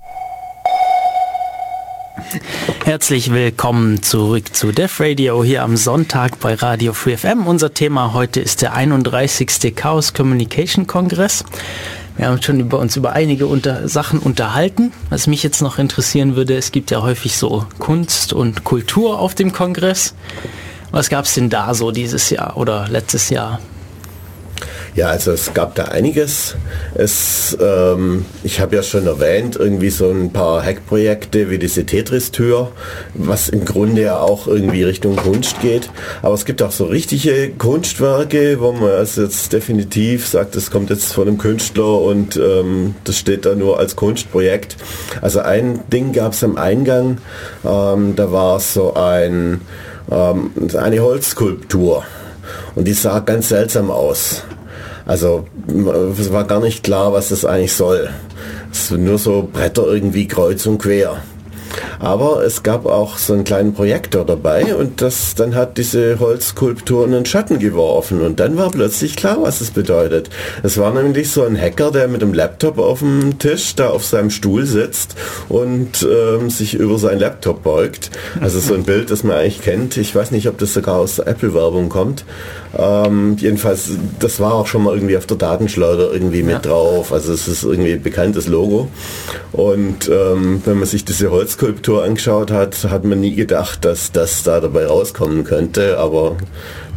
Herzlich willkommen zurück zu Def Radio hier am Sonntag bei Radio Free F M. Unser Thema heute ist der einunddreißigste Chaos Communication Kongress. Wir haben schon über uns über einige unter Sachen unterhalten. Was mich jetzt noch interessieren würde, es gibt ja häufig so Kunst und Kultur auf dem Kongress. Was gab es denn da so dieses Jahr oder letztes Jahr? Ja, also es gab da einiges. Es, ähm, ich habe ja schon erwähnt, irgendwie so ein paar Hackprojekte wie diese Tetris-Tür, was im Grunde ja auch irgendwie Richtung Kunst geht. Aber es gibt auch so richtige Kunstwerke, wo man also jetzt definitiv sagt, das kommt jetzt von einem Künstler und ähm, das steht da nur als Kunstprojekt. Also ein Ding gab es am Eingang, ähm, da war so ein, ähm, eine Holzskulptur und die sah ganz seltsam aus. Also es war gar nicht klar, was das eigentlich soll. Es sind nur so Bretter irgendwie kreuz und quer. Aber es gab auch so einen kleinen Projektor dabei und das dann hat diese Holzskulptur in den Schatten geworfen und dann war plötzlich klar, was es bedeutet. Es war nämlich so ein Hacker, der mit dem Laptop auf dem Tisch da auf seinem Stuhl sitzt und ähm, sich über seinen Laptop beugt. Also so ein Bild, das man eigentlich kennt. Ich weiß nicht, ob das sogar aus der Apple-Werbung kommt. Ähm, jedenfalls, das war auch schon mal irgendwie auf der Datenschleuder irgendwie mit ja. drauf. Also es ist irgendwie ein bekanntes Logo. Und ähm, wenn man sich diese Holzskulptur angeschaut hat, hat man nie gedacht, dass das da dabei rauskommen könnte. Aber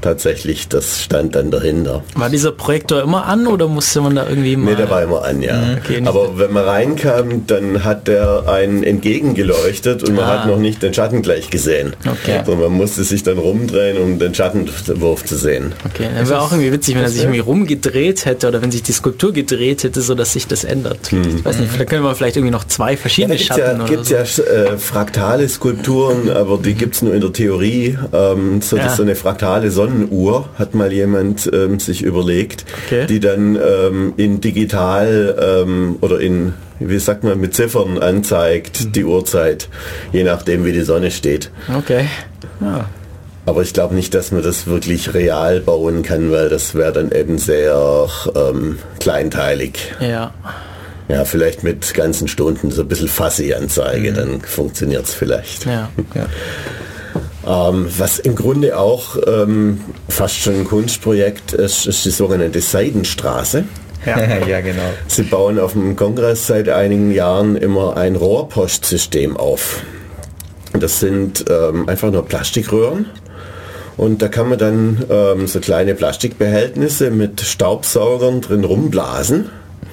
tatsächlich, das stand dann dahinter. War dieser Projektor immer an oder musste man da irgendwie mal... Nee, der war immer an, ja. Okay, aber wenn man reinkam, dann hat der einen entgegengeleuchtet und man Ah. hat noch nicht den Schatten gleich gesehen. Okay. Also man musste sich dann rumdrehen, um den Schattenwurf zu sehen. Okay, dann wäre auch irgendwie witzig, wenn er sich irgendwie rumgedreht hätte oder wenn sich die Skulptur gedreht hätte, so dass sich das ändert. Ich weiß nicht, vielleicht können wir vielleicht irgendwie noch zwei verschiedene Ja, Schatten da gibt es ja, oder so. gibt's ja äh, fraktale Skulpturen, aber die gibt es nur in der Theorie. Ähm, so, Ja. das so eine fraktale Sonnenuhr hat mal jemand ähm, sich überlegt, Okay. die dann ähm, in digital ähm, oder in, wie sagt man, mit Ziffern anzeigt, Mhm. die Uhrzeit, je nachdem wie die Sonne steht. Okay. Ja. Aber ich glaube nicht, dass man das wirklich real bauen kann, weil das wäre dann eben sehr ähm, kleinteilig. Ja. Ja, vielleicht mit ganzen Stunden so ein bisschen Fuzzy-Anzeige, Mhm. dann funktioniert es vielleicht. Ja. Ähm, was im Grunde auch ähm, fast schon ein Kunstprojekt ist, ist die sogenannte Seidenstraße. Ja. ja, genau. Sie bauen auf dem Kongress seit einigen Jahren immer ein Rohrpostsystem auf. Das sind ähm, einfach nur Plastikröhren. Und da kann man dann ähm, so kleine Plastikbehältnisse mit Staubsaugern drin rumblasen.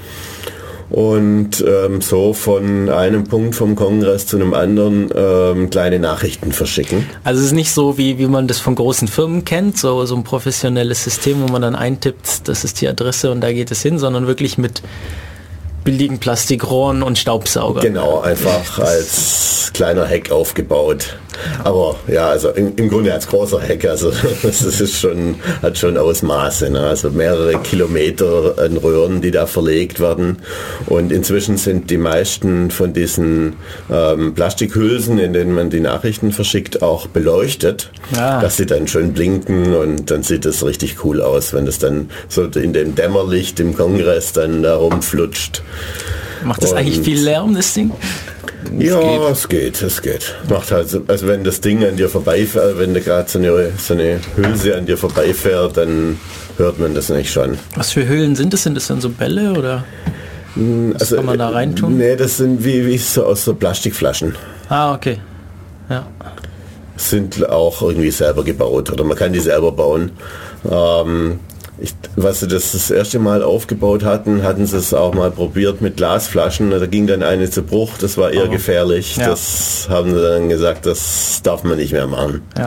Und ähm, so von einem Punkt vom Kongress zu einem anderen ähm, kleine Nachrichten verschicken. Also es ist nicht so, wie, wie man das von großen Firmen kennt, so, so ein professionelles System, wo man dann eintippt, das ist die Adresse und da geht es hin, sondern wirklich mit billigen Plastikrohren und Staubsauger. Genau, einfach als kleiner Heck aufgebaut. Aber ja, also im, im Grunde als großer Heck, also das ist schon, hat schon Ausmaße, ne? Also mehrere Kilometer an Röhren, die da verlegt werden. Und inzwischen sind die meisten von diesen ähm, Plastikhülsen, in denen man die Nachrichten verschickt, auch beleuchtet, Ah. dass sie dann schön blinken und dann sieht das richtig cool aus, wenn das dann so in dem Dämmerlicht im Kongress dann da rumflutscht. Macht das Und- eigentlich viel Lärm, das Ding? Ja, es geht, es geht. Macht halt, so- also wenn das Ding an dir vorbeifährt, wenn da gerade so eine, so eine Hülse an dir vorbeifährt, dann hört man das nicht schon. Was für Höhlen sind das? Sind das dann so Bälle oder? Was Also, kann man da reintun? Nee, das sind wie, wie so aus so Plastikflaschen. Ah, okay. Ja. Sind auch irgendwie selber gebaut oder man kann die selber bauen. Ähm, ich, was sie das das erste Mal aufgebaut hatten, hatten sie es auch mal probiert mit Glasflaschen. Da ging dann eine zu Bruch, das war eher Oh. gefährlich. Ja. Das haben sie dann gesagt, das darf man nicht mehr machen. Ja.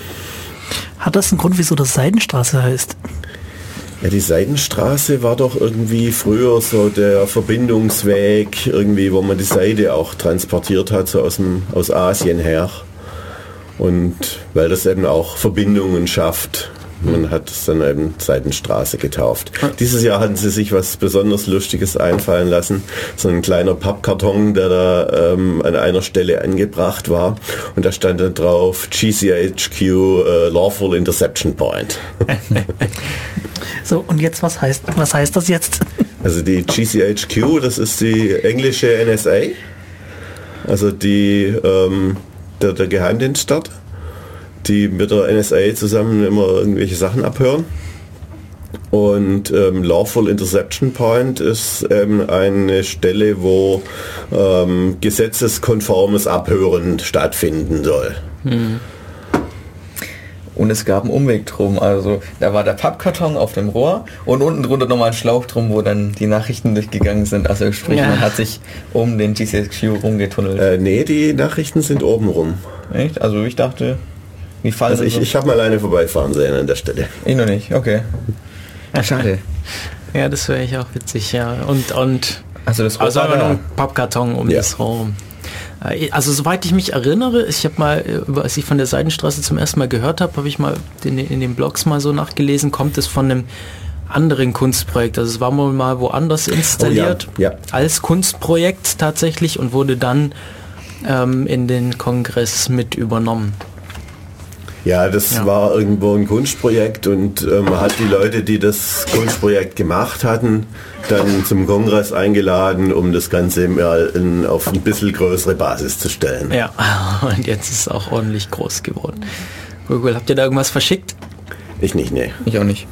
Hat das einen Grund, wieso das Seidenstraße heißt? Ja, die Seidenstraße war doch irgendwie früher so der Verbindungsweg, irgendwie, wo man die Seide auch transportiert hat, so aus, dem, aus Asien her. Und weil das eben auch Verbindungen schafft, man hat es dann eben Seidenstraße getauft. Dieses Jahr hatten sie sich was besonders Lustiges einfallen lassen. So ein kleiner Pappkarton, der da ähm, an einer Stelle angebracht war. Und da stand dann drauf G C H Q äh, Lawful Interception Point. So, und jetzt, was heißt, was heißt das jetzt? Also die G C H Q, das ist die englische N S A, also die ähm, der, der Geheimdienst dort, die mit der N S A zusammen immer irgendwelche Sachen abhören. Und ähm, Lawful Interception Point ist ähm, eine Stelle, wo ähm, gesetzeskonformes Abhören stattfinden soll. Und es gab einen Umweg drum, also da war der Pappkarton auf dem Rohr und unten drunter nochmal ein Schlauch drum, wo dann die Nachrichten durchgegangen sind. Also sprich, Ja. man hat sich um den G C H Q rumgetunnelt. Äh, nee, die Nachrichten sind oben rum. Echt? Also ich dachte, die fallen Also ich, so. ich habe mal eine vorbeifahren sehen an der Stelle. Ich noch nicht, okay. Schade. Ja, das wäre ich auch witzig, ja. Und, und Also das also Rohr einfach war nur da. ein Pappkarton um Ja. das rum. Äh, Also soweit ich mich erinnere, ich habe mal, äh, als ich von der Seidenstraße zum ersten Mal gehört habe, habe ich mal in, in den Blogs mal so nachgelesen, kommt es von einem anderen Kunstprojekt. Also es war wohl mal woanders installiert Oh ja, ja. als Kunstprojekt tatsächlich und wurde dann ähm, in den Kongress mit übernommen. Ja, das Ja. war irgendwo ein Kunstprojekt und äh, man hat die Leute, die das Kunstprojekt gemacht hatten, dann zum Kongress eingeladen, um das Ganze mal in, auf ein bisschen größere Basis zu stellen. Ja, und jetzt ist es auch ordentlich groß geworden. Cool, cool. Habt ihr da irgendwas verschickt? Ich nicht, nee. Ich auch nicht.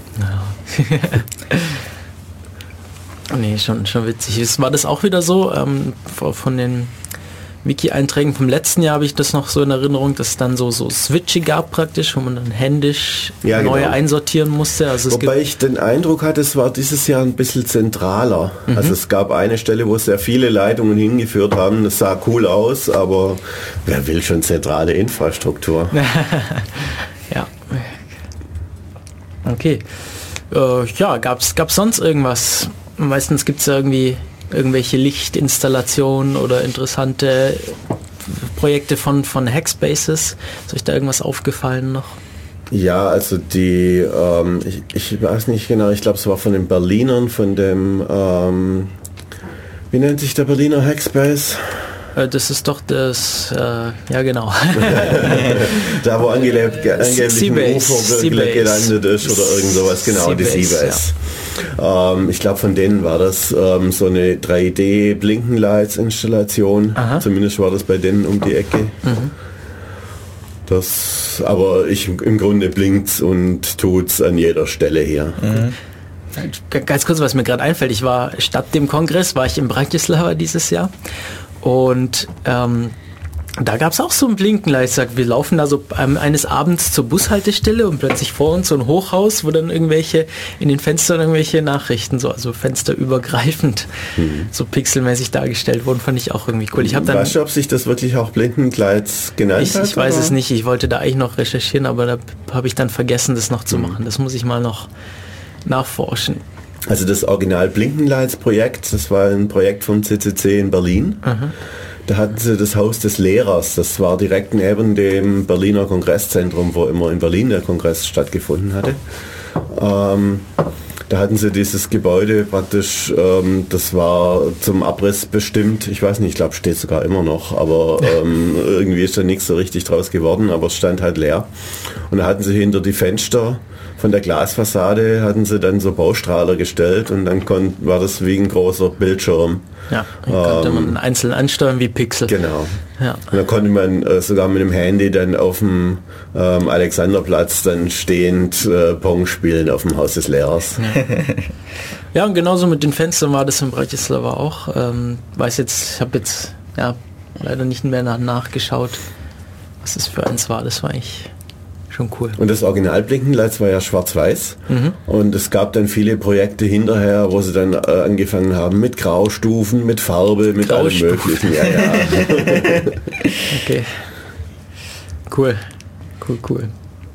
Nee, schon, schon witzig. Ist- War das auch wieder so ähm, von den Wiki-Einträgen vom letzten Jahr habe ich das noch so in Erinnerung, dass es dann so, so Switche gab praktisch, wo man dann händisch Ja, neue genau. einsortieren musste. Also es Wobei gibt, ich den Eindruck hatte, es war dieses Jahr ein bisschen zentraler. Mhm. Also es gab eine Stelle, wo sehr viele Leitungen hingeführt haben. Das sah cool aus, aber wer will schon zentrale Infrastruktur? ja. Okay. Äh, ja, gab's gab's sonst irgendwas? Meistens gibt es ja irgendwie irgendwelche Lichtinstallationen oder interessante Projekte von, von Hackspaces. Ist euch da irgendwas aufgefallen noch? Ja, also die, ähm, ich, ich weiß nicht genau, ich glaube es war von den Berlinern, von dem, ähm, wie nennt sich der Berliner Hackspace? Äh, das ist doch das, äh, ja genau. Da wo angelebt, angeblich ein U F O Seabase. gelandet ist oder irgend sowas, genau, die Seabase, Seabase. Ähm, ich glaube von denen war das ähm, so eine drei D Blinkenlights-Installation, Aha. zumindest war das bei denen um die Ecke. Mhm. Das, aber ich im Grunde blinkt's und tut's an jeder Stelle hier. Mhm. Ganz kurz, was mir gerade einfällt, ich war statt dem Kongress, war ich in Bratislava dieses Jahr und ähm, da gab es auch so ein Blinkenlight. Sagt, wir laufen da so ähm, eines Abends zur Bushaltestelle und plötzlich vor uns so ein Hochhaus, wo dann irgendwelche in den Fenstern irgendwelche Nachrichten, so also fensterübergreifend, mhm. so pixelmäßig dargestellt wurden, fand ich auch irgendwie cool. Ich habe dann, weißt du, ob sich das wirklich auch Blinkenlights genannt ich, hat? ich weiß oder? es nicht. Ich wollte da eigentlich noch recherchieren, aber da habe ich dann vergessen, das noch zu mhm. machen. Das muss ich mal noch nachforschen. Also das Original Blinkenlights Projekt, das war ein Projekt vom C C C in Berlin. Mhm. Da hatten sie das Haus des Lehrers, das war direkt neben dem Berliner Kongresszentrum, wo immer in Berlin der Kongress stattgefunden hatte. Ähm, da hatten sie dieses Gebäude praktisch, ähm, das war zum Abriss bestimmt, ich weiß nicht, ich glaube steht sogar immer noch, aber ähm, irgendwie ist da nichts so richtig draus geworden, aber es stand halt leer. Und da hatten sie hinter die Fenster von der Glasfassade hatten sie dann so Baustrahler gestellt und dann kon- war das wie ein großer Bildschirm. Ja, dann konnte Ähm, man einzeln ansteuern wie Pixel. Genau. Ja. Und dann konnte man äh, sogar mit dem Handy dann auf dem ähm, Alexanderplatz dann stehend äh, Pong spielen auf dem Haus des Lehrers. Ja, und genauso mit den Fenstern war das in Bratislava auch. Ähm, weiß jetzt, ich habe jetzt ja leider nicht mehr nach, nachgeschaut, was das für eins war. Das war eigentlich schon cool. Und das Original Blinkenlights war ja schwarz-weiß. Mhm. Und es gab dann viele Projekte hinterher, wo sie dann äh, angefangen haben mit Graustufen, mit Farbe, mit allem Graustufen. Möglichen. Ja, ja. Okay. Cool. Cool, cool.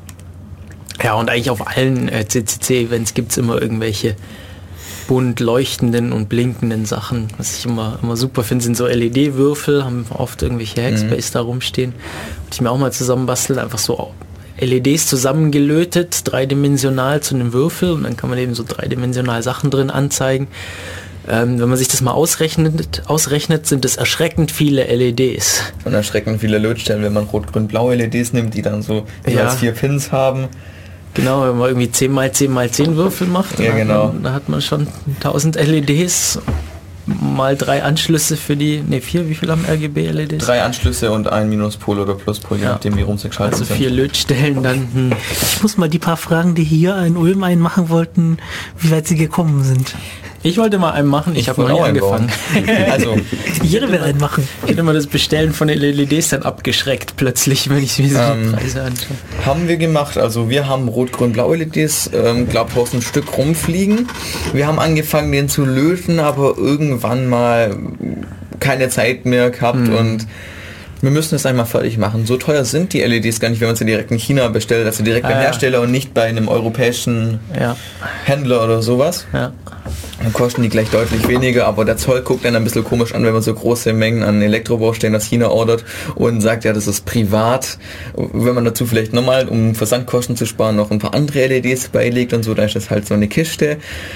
Ja, und eigentlich auf allen äh, C C C-Events gibt es immer irgendwelche bunt leuchtenden und blinkenden Sachen. Was ich immer, immer super finde, sind so L E D-Würfel, haben oft irgendwelche Hackspace mhm. da rumstehen. Und ich mir auch mal zusammenbasteln, einfach so L E Ds zusammengelötet, dreidimensional zu einem Würfel und dann kann man eben so dreidimensional Sachen drin anzeigen. Ähm, wenn man sich das mal ausrechnet, ausrechnet, sind es erschreckend viele L E Ds. Und erschreckend viele Lötstellen, wenn man rot-grün-blau L E Ds nimmt, die dann so jeweils ja. vier Pins haben. Genau, wenn man irgendwie zehn mal zehn mal zehn Würfel macht, ja, genau. da hat man schon tausend L E Ds, mal drei Anschlüsse für die, ne vier, wie viel haben R G B L E Ds? Drei Anschlüsse und ein Minuspol oder Pluspol, je ja. nachdem wie rum sie geschaltet also sind. Also vier Lötstellen dann. Hm. Ich muss mal die paar Fragen, die hier in Ulm einen machen wollten, wie weit sie gekommen sind. Ich wollte mal einen machen, ich, ich habe noch nie angefangen. Also jeder will einen machen. Ich hätte immer das Bestellen von L E Ds dann abgeschreckt plötzlich, wenn ich mir so ähm, die Preise anschaue. Haben wir gemacht, also wir haben rot-grün-blau L E Ds, ähm, glaube ich, ein Stück rumfliegen. Wir haben angefangen, den zu löten, aber irgendwann mal keine Zeit mehr gehabt hm. und wir müssen es einmal fertig machen. So teuer sind die L E Ds gar nicht, wenn man sie direkt in China bestellt, also direkt ah, beim Hersteller und nicht bei einem europäischen ja. Händler oder sowas. Ja. Dann kosten die gleich deutlich weniger, aber der Zoll guckt dann ein bisschen komisch an, wenn man so große Mengen an Elektrobaustellen aus China ordert und sagt, ja, das ist privat. Wenn man dazu vielleicht nochmal, um Versandkosten zu sparen, noch ein paar andere L E Ds beilegt und so, dann ist das halt so eine Kiste.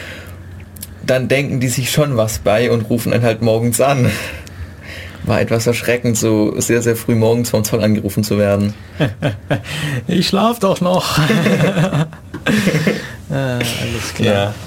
Dann denken die sich schon was bei und rufen dann halt morgens an. War etwas erschreckend, so sehr, sehr früh morgens vom Zoll angerufen zu werden. Ich schlaf doch noch. ah, alles klar. Ja.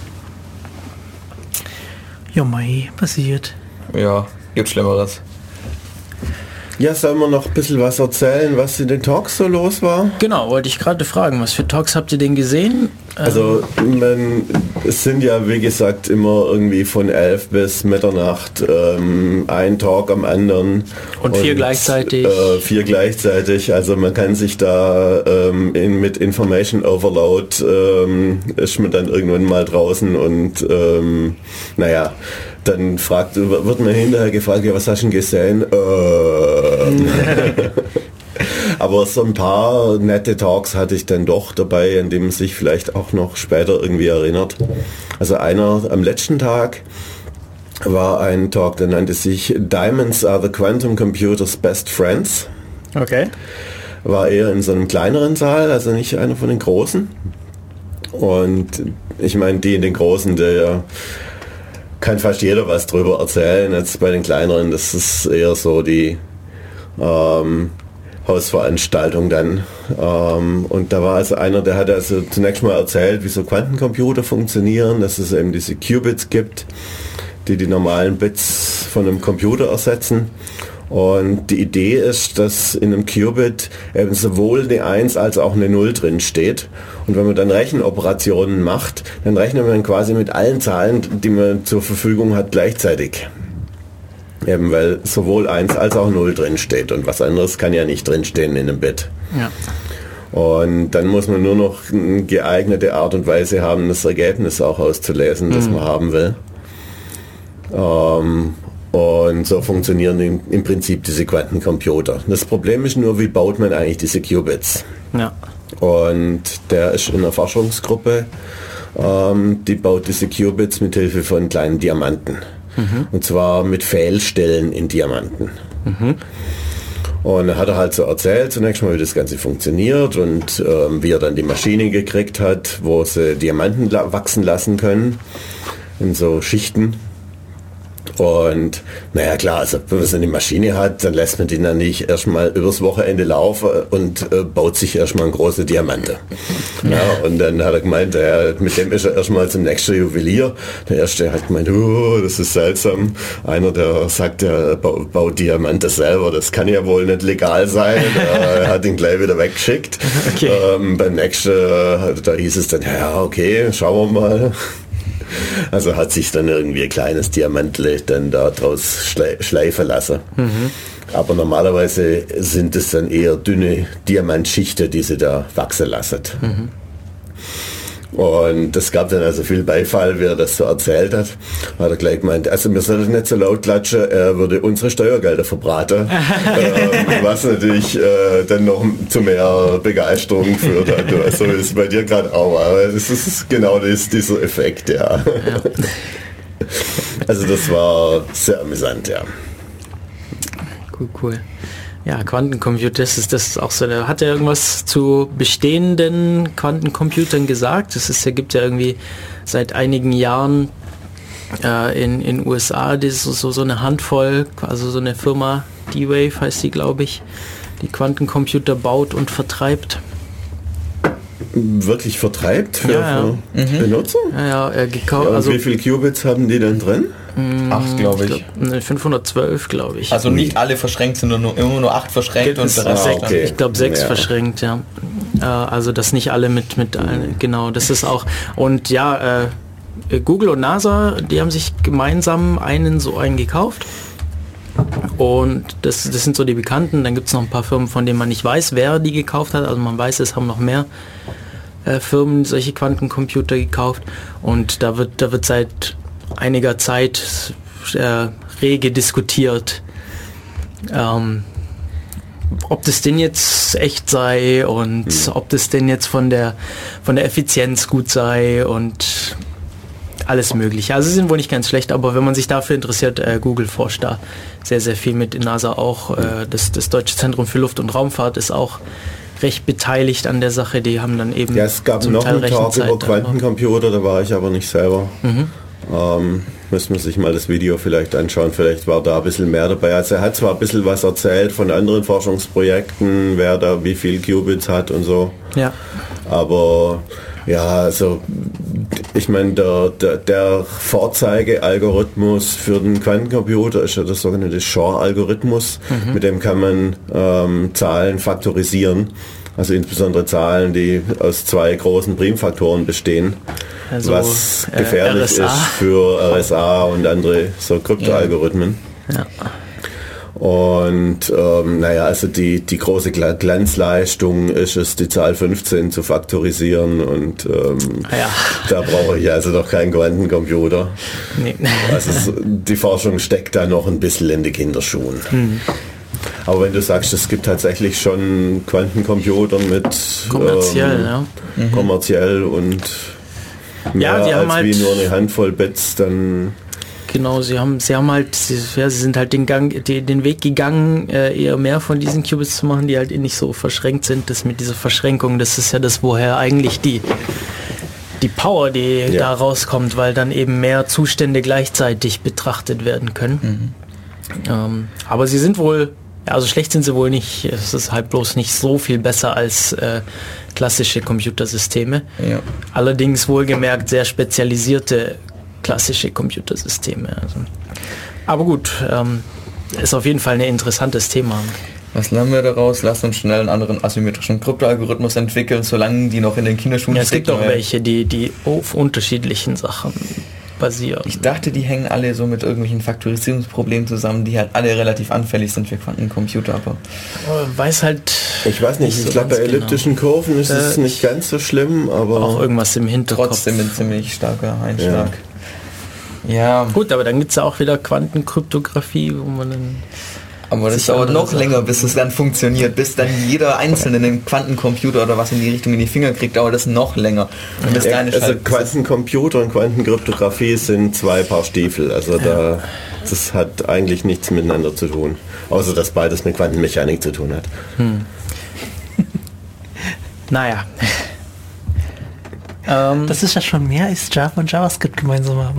Ja, mei, passiert. Ja, gibt Schlimmeres. Ja, sollen wir noch ein bisschen was erzählen, was in den Talks so los war? Genau, wollte ich gerade fragen, was für Talks habt ihr denn gesehen? Also man, es sind ja wie gesagt immer irgendwie von elf bis Mitternacht ähm, ein Talk am anderen. Und vier und, gleichzeitig. Äh, vier gleichzeitig, also man kann sich da ähm, in, mit Information Overload ähm, ist man dann irgendwann mal draußen und ähm, naja, dann fragt, wird man hinterher gefragt, ja, was hast du denn gesehen? Ähm. Aber so ein paar nette Talks hatte ich dann doch dabei, an dem man sich vielleicht auch noch später irgendwie erinnert. Also einer am letzten Tag war ein Talk, der nannte sich Diamonds are the Quantum Computer's Best Friends. Okay. War eher in so einem kleineren Saal, also nicht einer von den großen. Und ich meine, die in den großen, der kann fast jeder was drüber erzählen. Jetzt bei den kleineren, das ist eher so die ähm, Hausveranstaltung dann. Ähm, und da war also einer, der hat also zunächst mal erzählt, wie so Quantencomputer funktionieren, dass es eben diese Qubits gibt, die die normalen Bits von einem Computer ersetzen. Und die Idee ist, dass in einem Qubit eben sowohl eine eins als auch eine null drin steht. Und wenn man dann Rechenoperationen macht, dann rechnet man quasi mit allen Zahlen, die man zur Verfügung hat, gleichzeitig. Eben weil sowohl eins als auch null drin steht und was anderes kann ja nicht drinstehen in einem Bit. Ja. Und dann muss man nur noch eine geeignete Art und Weise haben, das Ergebnis auch auszulesen, das mhm. man haben will. Ähm, und so funktionieren im, im Prinzip diese Quantencomputer. Das Problem ist nur, wie baut man eigentlich diese Qubits? Ja. Und der ist in einer Forschungsgruppe, ähm, die baut diese Qubits mit Hilfe von kleinen Diamanten. Mhm. Und zwar mit Fehlstellen in Diamanten. Mhm. Und dann hat er halt so erzählt, zunächst mal, wie das Ganze funktioniert und ähm, wie er dann die Maschine gekriegt hat, wo sie Diamanten la- wachsen lassen können, in so Schichten. Und naja klar, also wenn man so eine Maschine hat, dann lässt man die dann nicht erstmal übers Wochenende laufen und äh, baut sich erstmal eine große Diamante. Ja, und dann hat er gemeint, ja, mit dem ist er erstmal zum nächsten Juwelier. Der erste hat gemeint, oh, das ist seltsam. Einer, der sagt, er baut, baut Diamante selber, das kann ja wohl nicht legal sein. Er hat ihn gleich wieder weggeschickt. Okay. Ähm, beim nächsten, da hieß es dann, ja okay, schauen wir mal. Also hat sich dann irgendwie ein kleines Diamantle dann da draus schle- schleifen lassen. Mhm. Aber normalerweise sind es dann eher dünne Diamantschichten, die sie da wachsen lassen. Mhm. Und es gab dann also viel Beifall, wie er das so erzählt hat. Hat er gleich gemeint, also wir sollten nicht so laut klatschen, er würde unsere Steuergelder verbraten. ähm, was natürlich äh, dann noch zu mehr Begeisterung führt hat. So ist es bei dir gerade auch. Aber das ist genau das, dieser Effekt, ja. ja. Also das war sehr amüsant, ja. Cool, cool. Ja, Quantencomputer, das ist, das ist auch so. Hat er irgendwas zu bestehenden Quantencomputern gesagt? Es ist, ja, gibt ja irgendwie seit einigen Jahren äh, in in U S A das so so eine Handvoll, also so eine Firma, D-Wave heißt die, glaube ich, die Quantencomputer baut und vertreibt. Wirklich vertreibt für, ja, ja. für mhm. Benutzer? Ja, ja, äh, gekauft. Ja, also, wie viele Qubits haben die denn drin? Acht, glaube ich. ich glaub, fünfhundertzwölf, glaube ich. Also nicht alle verschränkt, sondern nur, immer nur acht verschränkt und der Rest ah, okay. Ich glaube sechs ja. verschränkt, ja. Äh, also das nicht alle mit, mit mhm. genau, das ist auch, und ja, äh, Google und NASA, die haben sich gemeinsam einen so einen gekauft. Und das, das sind so die Bekannten. Dann gibt es noch ein paar Firmen, von denen man nicht weiß, wer die gekauft hat. Also man weiß, es haben noch mehr äh, Firmen solche Quantencomputer gekauft. Und da wird, da wird seit einiger Zeit äh, rege diskutiert, ähm, ob das denn jetzt echt sei und mhm. ob das denn jetzt von der von der Effizienz gut sei und alles Mögliche. Also sie sind wohl nicht ganz schlecht, aber wenn man sich dafür interessiert, äh, Google forscht da sehr, sehr viel mit, in NASA auch. Äh, das, das Deutsche Zentrum für Luft- und Raumfahrt ist auch recht beteiligt an der Sache. Die haben dann eben ja, es gab zum noch Teil einen Talk über Quantencomputer, da war ich aber nicht selber. Mhm. Ähm, müssen wir sich mal das Video vielleicht anschauen, vielleicht war da ein bisschen mehr dabei. Also er hat zwar ein bisschen was erzählt von anderen Forschungsprojekten, wer da wie viel Qubits hat und so. Ja. Aber ja, also ich meine, der, der, der Vorzeigealgorithmus für den Quantencomputer ist ja das sogenannte Shor-Algorithmus. Mhm. Mit dem kann man ähm, Zahlen faktorisieren. Also insbesondere Zahlen, die aus zwei großen Primfaktoren bestehen, Also, was äh, gefährlich R S A. ist für R S A und andere so Kryptoalgorithmen. Ja. Und ähm, naja, also die, die große Gla- Glanzleistung ist es, die Zahl fünfzehn zu faktorisieren und ähm, Ah ja. da brauche ich also noch keinen Quantencomputer. Nee. Also es, die Forschung steckt da noch ein bisschen in die Kinderschuhen. Hm. Aber wenn du sagst, es gibt tatsächlich schon Quantencomputer mit Kommerziell, ähm, ja. kommerziell und Ja, mehr die haben als halt- wie nur eine Handvoll Bits, dann Genau, sie haben, sie haben halt, sie, ja, sie sind halt den Gang, die, den Weg gegangen, äh, eher mehr von diesen Qubits zu machen, die halt eh nicht so verschränkt sind. Das mit dieser Verschränkung, das ist ja das, woher eigentlich die die Power, die Ja. da rauskommt, weil dann eben mehr Zustände gleichzeitig betrachtet werden können. Ähm, aber sie sind wohl, ja, also schlecht sind sie wohl nicht. Es ist halt bloß nicht so viel besser als äh, klassische Computersysteme. Ja. Allerdings wohlgemerkt sehr spezialisierte klassische Computersysteme. Also. Aber gut, ähm, ist auf jeden Fall ein interessantes Thema. Was lernen wir daraus? Lass uns schnell einen anderen asymmetrischen Kryptoalgorithmus entwickeln, solange die noch in den Kinderschuhen Ja, es gibt stecken. auch welche, die, die auf unterschiedlichen Sachen basieren. Ich dachte, die hängen alle so mit irgendwelchen Faktorisierungsproblemen zusammen, die halt alle relativ anfällig sind für Quantencomputer, aber Aber weiß halt ich weiß nicht, Nicht so ich glaube bei ganz genau. elliptischen Kurven ist es Äh, nicht ganz so schlimm, aber auch irgendwas im Hinterkopf. trotzdem ein ziemlich starker Einschlag. Ja, Gut, aber dann gibt es ja auch wieder Quantenkryptographie, wo man dann... aber das sich dauert andere noch Sachen- länger, bis es dann funktioniert. Bis dann jeder Einzelne einen Quantencomputer oder was in die Richtung in die Finger kriegt, dauert das noch länger. Und bis dahin ist also halt, Quantencomputer und Quantenkryptographie sind zwei Paar Stiefel. Also da das hat eigentlich nichts miteinander zu tun. Außer dass beides mit Quantenmechanik zu tun hat. Naja. ähm, Das ist ja schon mehr als Java und JavaScript gemeinsam haben.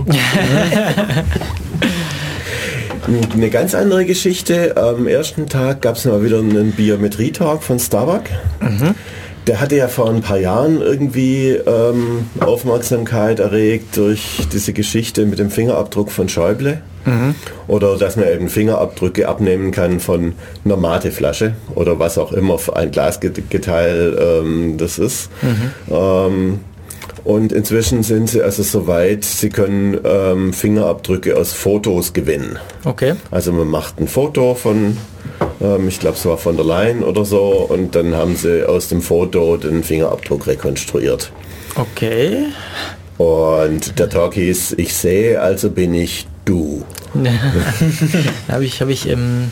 Eine ganz andere Geschichte. Am ersten Tag gab es mal wieder einen Biometrie-Talk von Starbuck. Der hatte ja vor ein paar Jahren irgendwie ähm, Aufmerksamkeit erregt durch diese Geschichte mit dem Fingerabdruck von Schäuble. Oder dass man eben Fingerabdrücke abnehmen kann von einer Mateflasche oder was auch immer für ein Glasgeteil ähm, das ist. Ähm, und inzwischen sind sie also so weit, sie können ähm, Fingerabdrücke aus Fotos gewinnen. okay. Also man macht ein Foto von, ähm, ich glaube es war von der Leyen oder so, und dann haben sie aus dem Foto den Fingerabdruck rekonstruiert. Okay. Und der Talk hieß, ich sehe, also bin ich du. habe ich, hab ich im,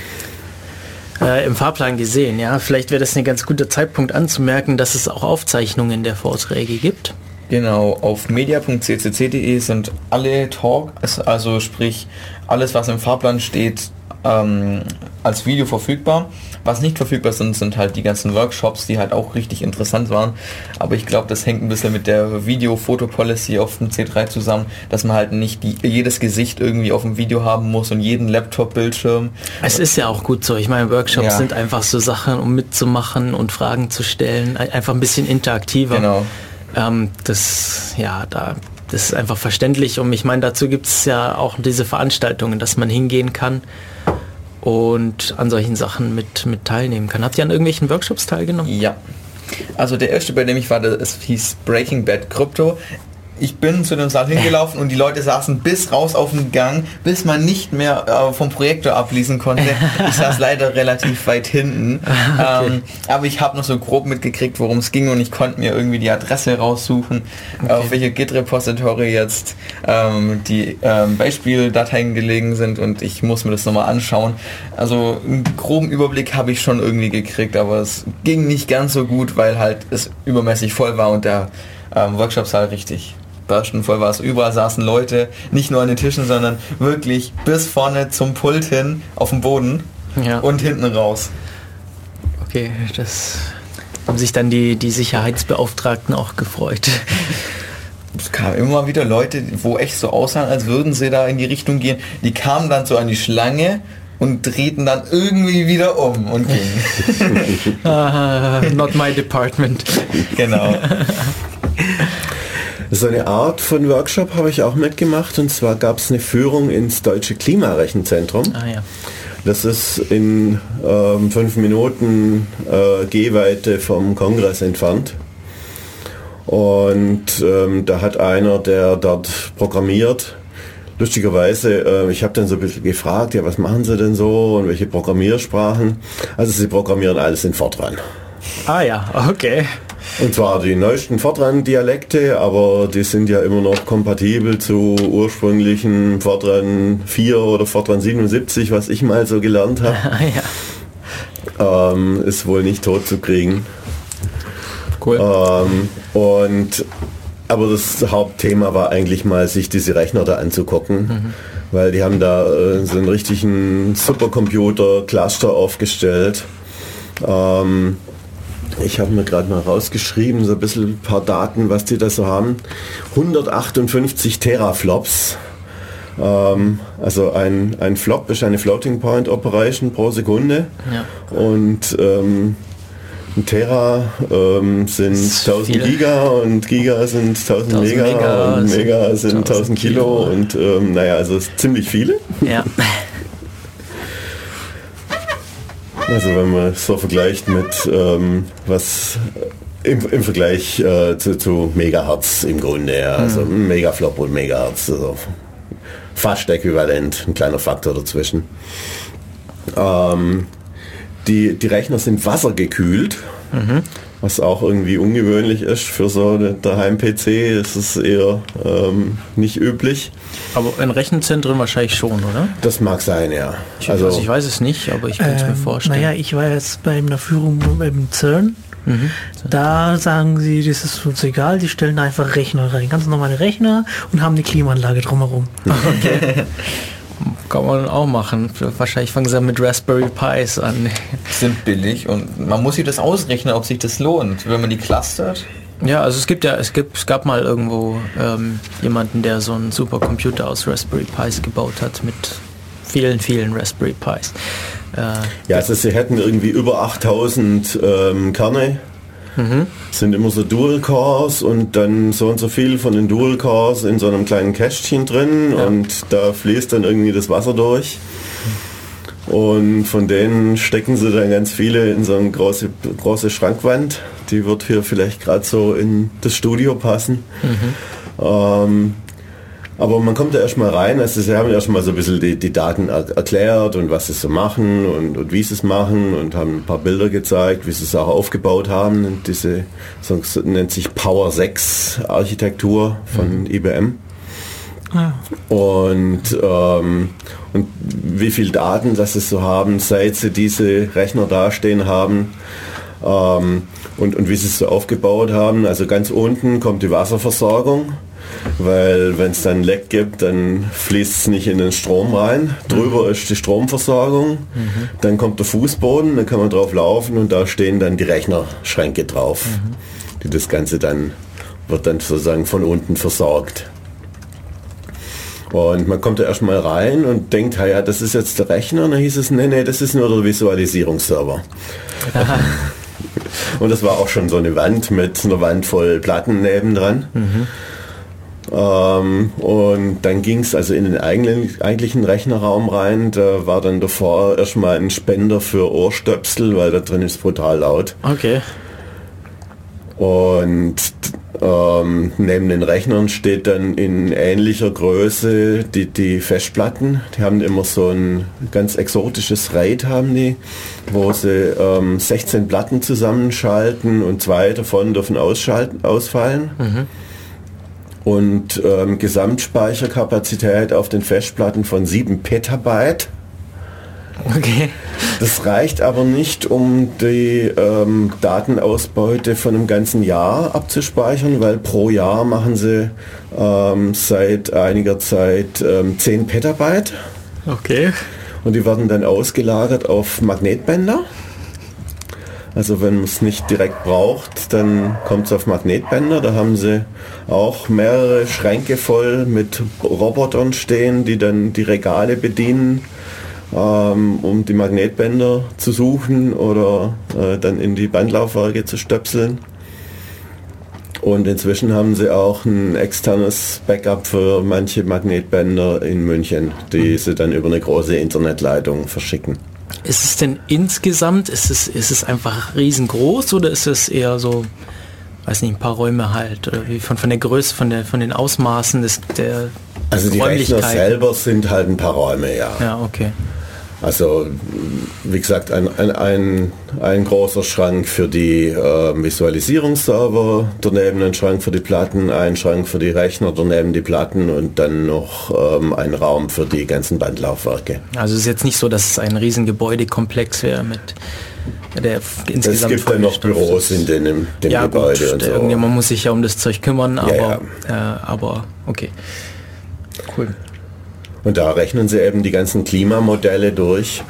äh, im Fahrplan gesehen. Ja, vielleicht wäre das ein ganz guter Zeitpunkt anzumerken, dass es auch Aufzeichnungen der Vorträge gibt. genau, auf media punkt c c c punkt d e sind alle Talks, also sprich alles, was im Fahrplan steht, ähm, als Video verfügbar. Was nicht verfügbar sind, sind halt die ganzen Workshops, die halt auch richtig interessant waren. Aber ich glaube, das hängt ein bisschen mit der Video-Foto-Policy auf dem C drei zusammen, dass man halt nicht die, jedes Gesicht irgendwie auf dem Video haben muss und jeden Laptop-Bildschirm. Es ist ja auch gut so. Ich meine, Workshops Ja. sind einfach so Sachen, um mitzumachen und Fragen zu stellen. Ein- Einfach ein bisschen interaktiver. Genau. Ähm, das, ja, da, das ist einfach verständlich. Und ich meine, dazu gibt es ja auch diese Veranstaltungen, dass man hingehen kann und an solchen Sachen mit, mit teilnehmen kann. Habt ihr an irgendwelchen Workshops teilgenommen? Ja. Also der erste, bei dem ich war, das hieß Breaking Bad Crypto. Ich bin zu dem Saal hingelaufen und die Leute saßen bis raus auf den Gang, bis man nicht mehr äh, vom Projektor ablesen konnte. Ich saß leider relativ weit hinten. Okay. Ähm, aber ich habe noch so grob mitgekriegt, worum es ging, und ich konnte mir irgendwie die Adresse raussuchen, Okay. auf welche Git-Repository jetzt ähm, die ähm, Beispieldateien gelegen sind, und ich muss mir das nochmal anschauen. Also einen groben Überblick habe ich schon irgendwie gekriegt, aber es ging nicht ganz so gut, weil halt es übermäßig voll war und der ähm, Workshop-Saal richtig börsten voll war. Es überall saßen Leute, nicht nur an den Tischen, sondern wirklich bis vorne zum Pult hin auf dem Boden Ja. und hinten raus. Okay, das haben sich dann die, die Sicherheitsbeauftragten auch gefreut. Es kamen immer wieder Leute, wo echt so aussahen, als würden sie da in die Richtung gehen. Die kamen dann so an die Schlange und drehten dann irgendwie wieder um und gingen. Ah, not my department. Genau. So eine Art von Workshop habe ich auch mitgemacht, und zwar gab es eine Führung ins Deutsche Klimarechenzentrum. Ah ja. Das ist in ähm, fünf Minuten äh, Gehweite vom Kongress entfernt. Und ähm, da hat einer, der dort programmiert, lustigerweise, äh, ich habe dann so ein bisschen gefragt, ja, was machen Sie denn so und welche Programmiersprachen? Also sie programmieren alles in Fortran. Ah ja, okay. Und zwar die neuesten Fortran-Dialekte, aber die sind ja immer noch kompatibel zu ursprünglichen Fortran vier oder Fortran siebenundsiebzig, was ich mal so gelernt habe. ja. ähm, ist wohl nicht tot zu kriegen. Cool. Ähm, und aber das Hauptthema war eigentlich mal, sich diese Rechner da anzugucken, mhm. weil die haben da äh, so einen richtigen Supercomputer-Cluster aufgestellt. Ähm, ich habe mir gerade mal rausgeschrieben, so ein bisschen ein paar Daten, was die da so haben. hundertachtundfünfzig Teraflops. Ähm, also ein, ein Flop ist eine Floating Point Operation pro Sekunde. Ja. Und ähm, ein Tera ähm, sind tausend viele. Giga und Giga sind tausend Mega, Mega und Mega sind tausend Kilo, Kilo und ähm, naja, also ziemlich viele. Ja. Also wenn man so vergleicht mit ähm, was im, im Vergleich äh, zu, zu Megahertz im Grunde, ja, also mhm. Megaflop und Megahertz, also fast äquivalent, ein kleiner Faktor dazwischen. Ähm, Die, die Rechner sind wassergekühlt, mhm. was auch irgendwie ungewöhnlich ist für so einen Daheim-P C. Das ist eher ähm, nicht üblich. Aber in Rechenzentren wahrscheinlich schon, oder? Das mag sein, ja. Ich, also, also ich weiß es nicht, aber ich kann es ähm, mir vorstellen. Naja, ich war jetzt bei einer Führung beim CERN. Mhm. Da sagen sie, das ist uns egal, die stellen einfach Rechner rein. Ganz normale Rechner und haben eine Klimaanlage drumherum. Okay. Kann man auch machen. Wahrscheinlich fangen sie mit Raspberry Pis an. Sind billig und man muss sich das ausrechnen, ob sich das lohnt, wenn man die clustert. Ja, also es gibt ja, es gibt, es gab mal irgendwo ähm, jemanden, der so einen Supercomputer aus Raspberry Pis gebaut hat mit vielen, vielen Raspberry Pis. Äh, ja, also sie hätten irgendwie über achttausend ähm, Kerne. Mhm. Sind immer so Dual Cores und dann so und so viel von den Dual Cores in so einem kleinen Kästchen drin, ja. Und da fließt dann irgendwie das Wasser durch. Und von denen stecken sie dann ganz viele in so eine große, große Schrankwand. Die wird hier vielleicht gerade so in das Studio passen. Mhm. Ähm, aber man kommt da erstmal rein, also sie haben erstmal so ein bisschen die, die Daten er- erklärt und was sie so machen und, und wie sie es machen und haben ein paar Bilder gezeigt, wie sie es auch aufgebaut haben. Und diese, so nennt sich Power sechs Architektur von mhm. I B M. Ja. Und, ähm, und wie viel Daten das sie so haben, seit sie diese Rechner dastehen haben. Ähm, und, und wie sie es so aufgebaut haben. Also ganz unten kommt die Wasserversorgung. Weil wenn es dann ein Leck gibt, dann fließt es nicht in den Strom rein. Drüber mhm. ist die Stromversorgung. Mhm. Dann kommt der Fußboden, da kann man drauf laufen und da stehen dann die Rechnerschränke drauf. Mhm. Die das Ganze dann wird dann sozusagen von unten versorgt. Und man kommt da erstmal rein und denkt, ja, das ist jetzt der Rechner. Und dann hieß es, nee, nee, das ist nur der Visualisierungsserver. Und das war auch schon so eine Wand mit einer Wand voll Platten nebendran. Mhm. Ähm, und dann ging es also in den eigenen, eigentlichen Rechnerraum rein. Da war dann davor erstmal ein Spender für Ohrstöpsel, weil da drin ist brutal laut. Okay. Und ähm, neben den Rechnern steht dann in ähnlicher Größe die, die Festplatten. Die haben immer so ein ganz exotisches RAID, haben die, wo sie ähm, sechzehn Platten zusammenschalten und zwei davon dürfen ausschalten, ausfallen. Mhm. Und ähm, Gesamtspeicherkapazität auf den Festplatten von sieben Petabyte. Okay. Das reicht aber nicht, um die ähm, Datenausbeute von einem ganzen Jahr abzuspeichern, weil pro Jahr machen sie ähm, seit einiger Zeit ähm, zehn Petabyte. Okay. Und die werden dann ausgelagert auf Magnetbänder. Also wenn man es nicht direkt braucht, dann kommt es auf Magnetbänder. Da haben sie auch mehrere Schränke voll mit Robotern stehen, die dann die Regale bedienen, ähm, um die Magnetbänder zu suchen oder äh, dann in die Bandlaufwerke zu stöpseln. Und inzwischen haben sie auch ein externes Backup für manche Magnetbänder in München, die sie dann über eine große Internetleitung verschicken. Ist es denn insgesamt, ist es, ist es einfach riesengroß oder ist es eher so, weiß nicht, ein paar Räume halt, oder wie von, von der Größe, von der von den Ausmaßen des der Also die Rechner selber sind halt ein paar Räume, ja. Ja, okay. Also wie gesagt, ein, ein, ein, ein großer Schrank für die äh, Visualisierungsserver, daneben ein Schrank für die Platten, ein Schrank für die Rechner, daneben die Platten und dann noch ähm, ein Raum für die ganzen Bandlaufwerke. Also es ist jetzt nicht so, dass es ein riesen Gebäudekomplex wäre mit der insgesamt... Es gibt dann noch Büros in dem, dem ja, Gebäude gut, und so. Irgendjemand muss sich ja um das Zeug kümmern, aber, ja, ja. Äh, aber okay. Cool. Und da rechnen sie eben die ganzen Klimamodelle durch.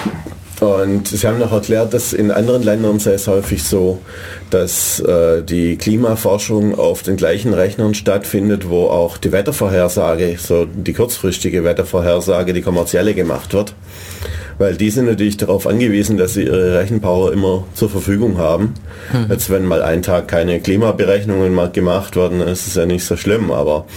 Und sie haben noch erklärt, dass in anderen Ländern sei es häufig so, dass äh, die Klimaforschung auf den gleichen Rechnern stattfindet, wo auch die Wettervorhersage, so die kurzfristige Wettervorhersage, die kommerzielle gemacht wird. Weil die sind natürlich darauf angewiesen, dass sie ihre Rechenpower immer zur Verfügung haben. Hm. Jetzt wenn mal einen Tag keine Klimaberechnungen mal gemacht werden, dann ist es ja nicht so schlimm, aber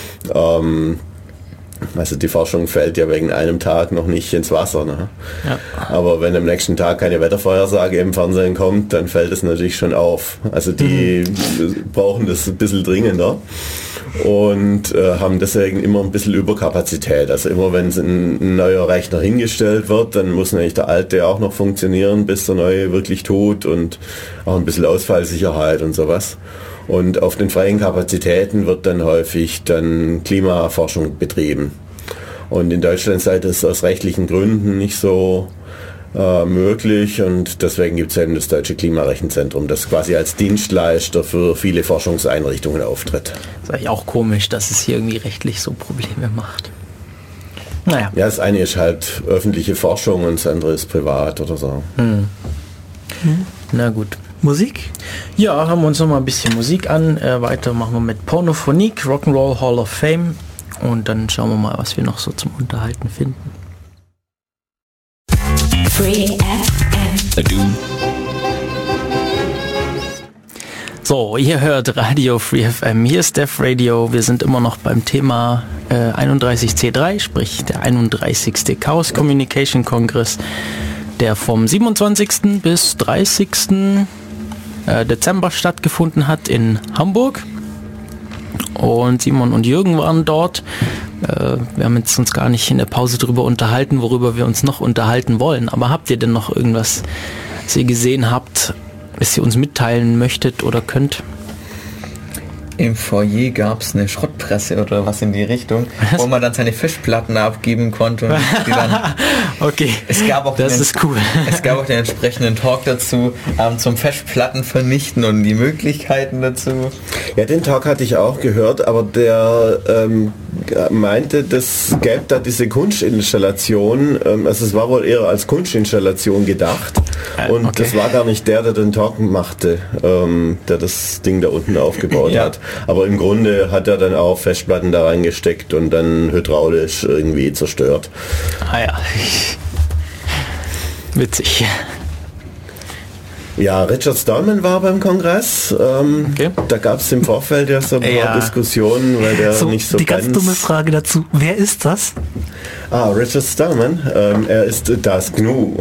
ähm, also die Forschung fällt ja wegen einem Tag noch nicht ins Wasser. Ne? Ja. Aber wenn am nächsten Tag keine Wettervorhersage im Fernsehen kommt, dann fällt es natürlich schon auf. Also die mhm. brauchen das ein bisschen dringender und äh, haben deswegen immer ein bisschen Überkapazität. Also immer wenn ein, ein neuer Rechner hingestellt wird, dann muss natürlich der alte auch noch funktionieren, bis der neue wirklich tut und auch ein bisschen Ausfallsicherheit und sowas. Und auf den freien Kapazitäten wird dann häufig dann Klimaforschung betrieben. Und in Deutschland sei das aus rechtlichen Gründen nicht so äh, möglich und deswegen gibt es eben das Deutsche Klimarechenzentrum, das quasi als Dienstleister für viele Forschungseinrichtungen auftritt. Das ist eigentlich auch komisch, dass es hier irgendwie rechtlich so Probleme macht. Naja. Ja, das eine ist halt öffentliche Forschung und das andere ist privat oder so. Hm. Hm. Na gut. Musik? Ja, haben wir uns noch mal ein bisschen Musik an. Äh, weiter machen wir mit Pornophonique, Rock'n'Roll Hall of Fame. Und dann schauen wir mal, was wir noch so zum Unterhalten finden. Free F M. So, ihr hört Radio Free F M. Hier ist Def Radio. Wir sind immer noch beim Thema äh, einunddreißig C drei, sprich der einunddreißigste Chaos Communication Kongress, der vom siebenundzwanzigsten bis dreißigsten Dezember stattgefunden hat in Hamburg. Und Simon und Jürgen waren dort. Wir haben jetzt uns gar nicht in der Pause darüber unterhalten, worüber wir uns noch unterhalten wollen. Aber habt ihr denn noch irgendwas, was ihr gesehen habt, was ihr uns mitteilen möchtet oder könnt? Im Foyer gab es eine Schrottpresse oder was in die Richtung, was? Wo man dann seine Fischplatten abgeben konnte. Und die dann okay, es gab auch das den, ist cool. Es gab auch den entsprechenden Talk dazu, ähm, zum Festplatten vernichten und die Möglichkeiten dazu. Ja, den Talk hatte ich auch gehört, aber der ähm, meinte, das gäbe da diese Kunstinstallation, ähm, also es war wohl eher als Kunstinstallation gedacht und okay. Das war gar nicht der, der den Talk machte, ähm, der das Ding da unten aufgebaut ja. hat. Aber im Grunde hat er dann auch Festplatten da reingesteckt und dann hydraulisch irgendwie zerstört. Ah ja, witzig. Ja, Richard Stallman war beim Kongress. Ähm, okay. Da gab es im Vorfeld ja so ein paar ja. Diskussionen, weil der so, nicht so die ganz... ganz dumme Frage dazu, wer ist das? Ah, Richard Stallman, ähm, er ist das G N U.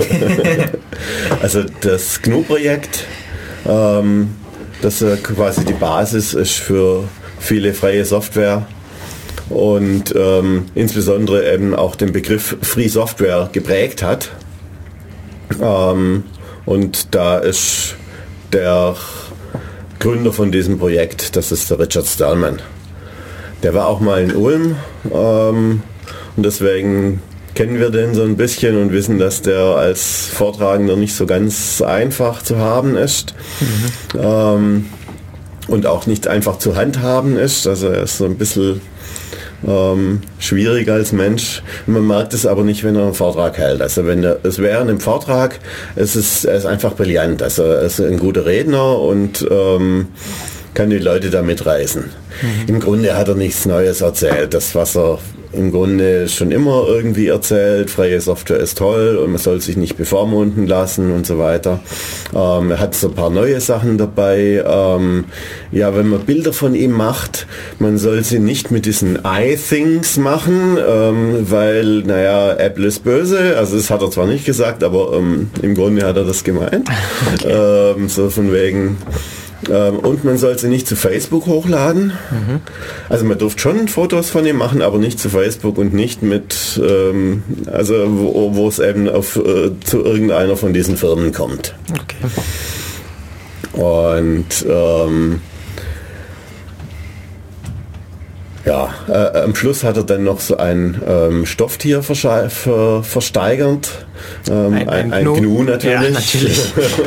Also das G N U-Projekt, ähm, das äh, quasi die Basis ist für viele freie Software und ähm, insbesondere eben auch den Begriff Free Software geprägt hat. Ähm, Und da ist der Gründer von diesem Projekt, das ist der Richard Stallman. Der war auch mal in Ulm ähm, und deswegen kennen wir den so ein bisschen und wissen, dass der als Vortragender nicht so ganz einfach zu haben ist. Mhm. Ähm, und auch nicht einfach zu handhaben ist. Also er ist so ein bisschen Ähm, schwierig als Mensch. Man merkt es aber nicht, wenn er einen Vortrag hält. Also wenn er, es wäre ein Vortrag, es ist, er ist einfach brillant. Also er ist ein guter Redner und ähm, kann die Leute da mitreißen. Mhm. Im Grunde hat er nichts Neues erzählt. Das, was er im Grunde schon immer irgendwie erzählt, freie Software ist toll und man soll sich nicht bevormunden lassen und so weiter. Ähm, er hat so ein paar neue Sachen dabei. Ähm, ja, wenn man Bilder von ihm macht, man soll sie nicht mit diesen iThings machen, ähm, weil, naja, Apple ist böse. Also das hat er zwar nicht gesagt, aber ähm, im Grunde hat er das gemeint. Okay. Ähm, so von wegen... Ähm, und man soll sie nicht zu Facebook hochladen. Mhm. Also man durfte schon Fotos von ihm machen, aber nicht zu Facebook und nicht mit, ähm, also wo, wo es eben auf, äh, zu irgendeiner von diesen Firmen kommt. Okay. Und ähm, ja, äh, am Schluss hat er dann noch so ein ähm, Stofftier ver ver versteigert. Ähm, ein, ein, ein Gnu. Gnu natürlich. Ja, natürlich.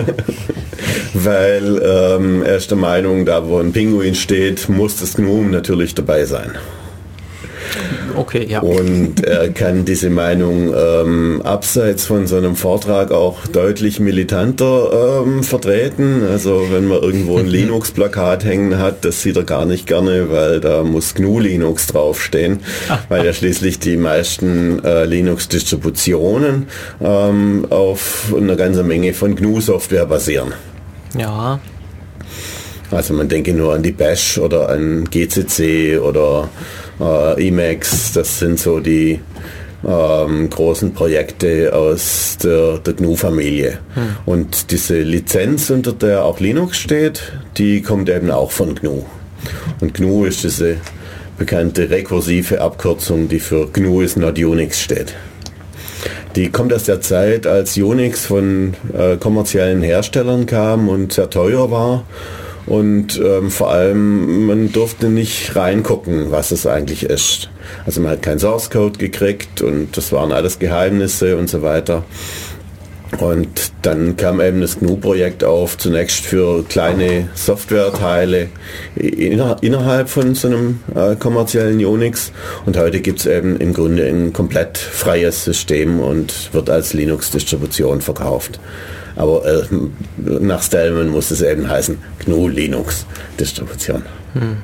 Weil ähm, er ist der Meinung, da wo ein Pinguin steht, muss das Gnu natürlich dabei sein. Okay, ja. Und er kann diese Meinung ähm, abseits von so einem Vortrag auch deutlich militanter ähm, vertreten. Also wenn man irgendwo ein Linux-Plakat hängen hat, das sieht er gar nicht gerne, weil da muss G N U Linux draufstehen, ah, weil ja schließlich die meisten äh, Linux-Distributionen ähm, auf einer ganzen Menge von G N U-Software basieren. Ja. Also man denke nur an die Bash oder an G C C oder äh, Emacs, das sind so die ähm, großen Projekte aus der, der G N U-Familie. Hm. Und diese Lizenz, unter der auch Linux steht, die kommt eben auch von G N U. Und G N U ist diese bekannte rekursive Abkürzung, die für G N U is not Unix steht. Die kommt aus der Zeit, als Unix von äh, kommerziellen Herstellern kam und sehr teuer war. Und ähm, vor allem, man durfte nicht reingucken, was es eigentlich ist. Also man hat keinen Source Code gekriegt und das waren alles Geheimnisse und so weiter. Und dann kam eben das G N U-Projekt auf, zunächst für kleine Softwareteile inner, innerhalb von so einem äh, kommerziellen Unix. Und heute gibt es eben im Grunde ein komplett freies System und wird als Linux-Distribution verkauft. Aber äh, nach Stallman muss es eben heißen G N U Linux Distribution. Hm.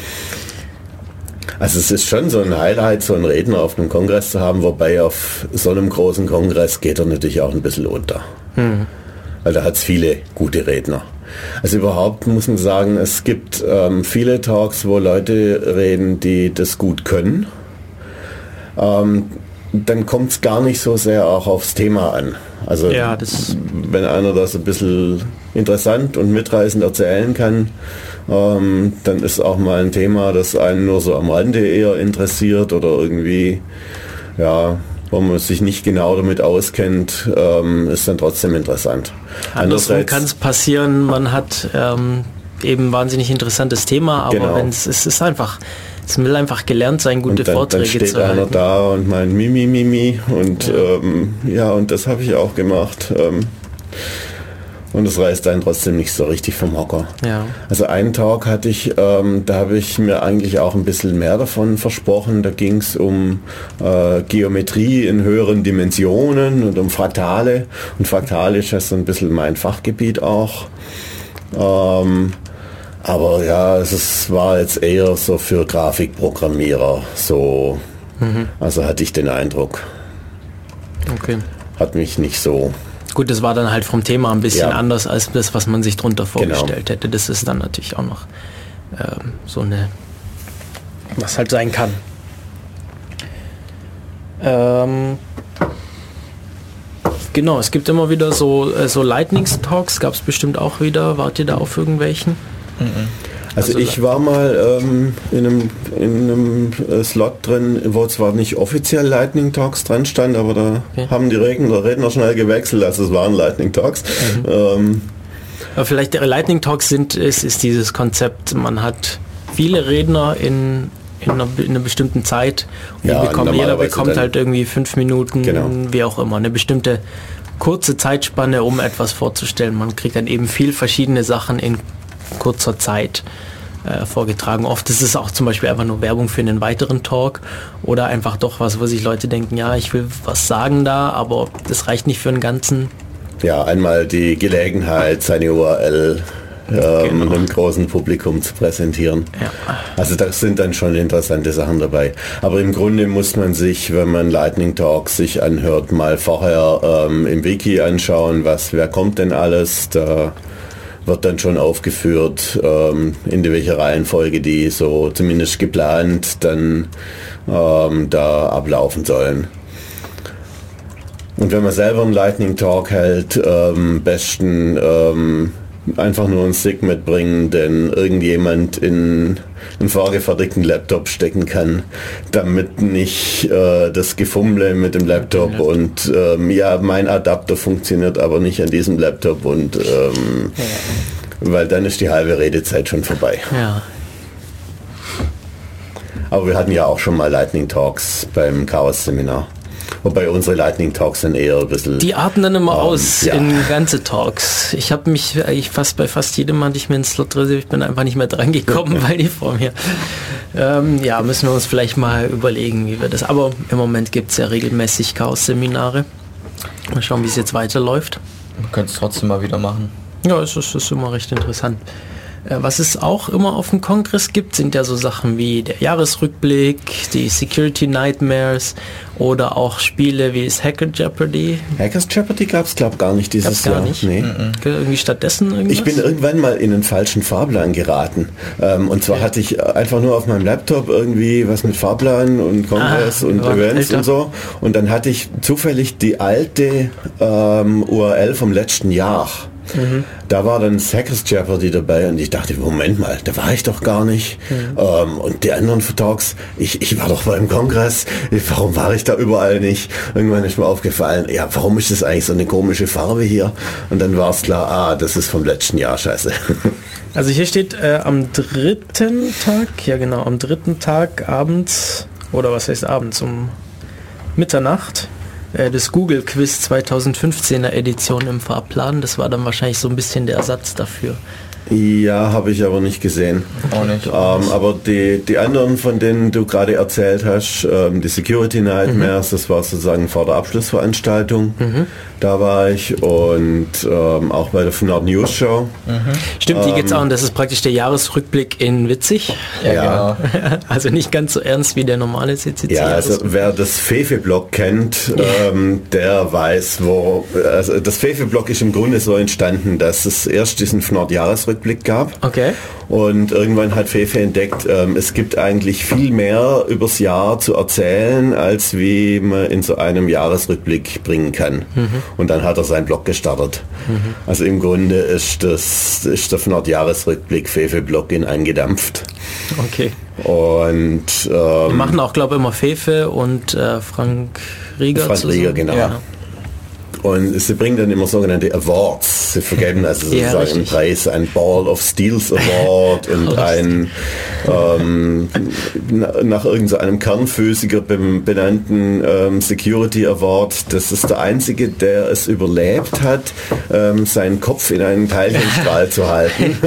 Also es ist schon so ein Highlight, so einen Redner auf einem Kongress zu haben, wobei auf so einem großen Kongress geht er natürlich auch ein bisschen unter. Hm. Weil da hat es viele gute Redner. Also überhaupt muss man sagen, es gibt ähm, viele Talks, wo Leute reden, die das gut können. Ähm, dann kommt es gar nicht so sehr auch aufs Thema an. Also ja, das wenn einer das ein bisschen interessant und mitreißend erzählen kann, ähm, dann ist auch mal ein Thema, das einen nur so am Rande eher interessiert oder irgendwie, ja, wo man sich nicht genau damit auskennt, ähm, ist dann trotzdem interessant. Andersrum kann es passieren, man hat ähm, eben ein wahnsinnig interessantes Thema, aber genau. wenn es ist einfach Es will einfach gelernt sein, gute und dann, Vorträge dann steht zu halten. einer da und meint Mimi, Mimi und ja, ähm, ja und das habe ich auch gemacht. Ähm, und das reißt einen trotzdem nicht so richtig vom Hocker. Ja. Also einen Talk hatte ich, ähm, da habe ich mir eigentlich auch ein bisschen mehr davon versprochen. Da ging es um äh, Geometrie in höheren Dimensionen und um Fraktale. Und Fraktale ist ja so ein bisschen mein Fachgebiet auch. Ähm, Aber ja, es war jetzt eher so für Grafikprogrammierer, so, mhm. also hatte ich den Eindruck. Okay. Hat mich nicht so... Gut, das war dann halt vom Thema ein bisschen ja. anders als das, was man sich drunter vorgestellt genau. hätte. Das ist dann natürlich auch noch ähm, so eine, was halt sein kann. Ähm, genau, es gibt immer wieder so, äh, so Lightning-Talks, gab es bestimmt auch wieder. Wart ihr da auf irgendwelchen? Also, also ich war mal ähm, in einem, in einem äh, Slot drin, wo zwar nicht offiziell Lightning Talks dran stand, aber da okay. haben die Redner, Redner schnell gewechselt, also es waren Lightning Talks. Mhm. Ähm, aber vielleicht der Lightning Talks sind, ist, ist dieses Konzept, man hat viele Redner in, in, einer, in einer bestimmten Zeit und ja, bekommt, jeder bekommt halt irgendwie fünf Minuten, genau. wie auch immer, eine bestimmte kurze Zeitspanne, um etwas vorzustellen. Man kriegt dann eben viel verschiedene Sachen in kurzer Zeit äh, vorgetragen. Oft ist es auch zum Beispiel einfach nur Werbung für einen weiteren Talk oder einfach doch was, wo sich Leute denken, ja, ich will was sagen da, aber das reicht nicht für einen ganzen. Ja, einmal die Gelegenheit, seine U R L ähm, Genau. einem großen Publikum zu präsentieren. Ja. Also das sind dann schon interessante Sachen dabei. Aber im Grunde muss man sich, wenn man Lightning Talks sich anhört, mal vorher ähm, im Wiki anschauen, was, wer kommt denn alles. Da wird dann schon aufgeführt, ähm, in welcher Reihenfolge die so zumindest geplant dann ähm, da ablaufen sollen. Und wenn man selber einen Lightning Talk hält, ähm, besten ähm, einfach nur einen Stick mitbringen, den irgendjemand in einen vorgefertigten Laptop stecken kann, damit nicht äh, das Gefummle mit dem Laptop ja. und ähm, ja, mein Adapter funktioniert aber nicht an diesem Laptop und ähm, ja. weil dann ist die halbe Redezeit schon vorbei. Ja. Aber wir hatten ja auch schon mal Lightning Talks beim Chaos-Seminar. Wobei unsere Lightning Talks dann eher ein bisschen... Die arten dann immer ähm, aus ja. in ganze Talks. Ich habe mich eigentlich fast bei fast jedem hatte ich mir einen Slot reserviert. Ich bin einfach nicht mehr dran gekommen, weil die vor mir... Ähm, ja, müssen wir uns vielleicht mal überlegen, wie wir das... Aber im Moment gibt es ja regelmäßig Chaos-Seminare. Mal schauen, wie es jetzt weiterläuft. Wir können es trotzdem mal wieder machen. Ja, es ist, ist immer recht interessant. Was es auch immer auf dem Kongress gibt, sind ja so Sachen wie der Jahresrückblick, die Security Nightmares oder auch Spiele wie das Hacker Jeopardy. Hackers Jeopardy gab es, glaube ich, gar nicht dieses Gab's gar Jahr. nicht? Nee. Mhm. Irgendwie stattdessen irgendwas? Ich bin irgendwann mal in einen falschen Fahrplan geraten. Ähm, und zwar ja. hatte ich einfach nur auf meinem Laptop irgendwie was mit Fahrplan und Kongress ah, und Events älter. und so. Und dann hatte ich zufällig die alte ähm, U R L vom letzten Jahr. Mhm. Da war dann Hackers Jeopardy dabei und ich dachte, Moment mal, da war ich doch gar nicht. Mhm. Ähm, und die anderen Talks, ich, ich war doch beim Kongress, warum war ich da überall nicht? Irgendwann ist mir aufgefallen, ja, warum ist das eigentlich so eine komische Farbe hier? Und dann war es klar, ah, das ist vom letzten Jahr, scheiße. Also hier steht äh, am dritten Tag, ja genau, am dritten Tag abends, oder was heißt abends, um Mitternacht, das Google Quiz zweitausendfünfzehner Edition im Fahrplan. Das war dann wahrscheinlich so ein bisschen der Ersatz dafür. Ja, habe ich aber nicht gesehen. Auch nicht. Ähm, aber die, die anderen, von denen du gerade erzählt hast, ähm, die Security Nightmares, mhm. das war sozusagen vor der Abschlussveranstaltung. Mhm. Da war ich und ähm, auch bei der F N A R D News Show. Mhm. Stimmt, die geht's auch und das ist praktisch der Jahresrückblick in witzig. Ja, ja. Genau. Also nicht ganz so ernst wie der normale C C C. Ja, also wer das Fefe-Blog kennt, ähm, der weiß, wo... Also das Fefe-Blog ist im Grunde so entstanden, dass es erst diesen F N A R D-Jahresrückblick gab. Okay. Und irgendwann hat Fefe entdeckt, ähm, es gibt eigentlich viel mehr übers Jahr zu erzählen, als wie man in so einem Jahresrückblick bringen kann. Mhm. Und dann hat er seinen Blog gestartet. Mhm. Also im Grunde ist das ist der F N A R D-Jahresrückblick Fefe-Blog in eingedampft. Okay. Und ähm, wir machen auch, glaube ich, immer Fefe und äh, Frank Rieger Frank zusammen. Rieger, genau. Ja. Und sie bringen dann immer sogenannte Awards. Sie vergeben also sozusagen ja, einen Preis, ein Ball of Steels Award und ein ähm, nach irgendeinem Kernphysiker benannten ähm, Security Award. Das ist der einzige, der es überlebt hat, ähm, seinen Kopf in einen Teilchenstrahl zu halten.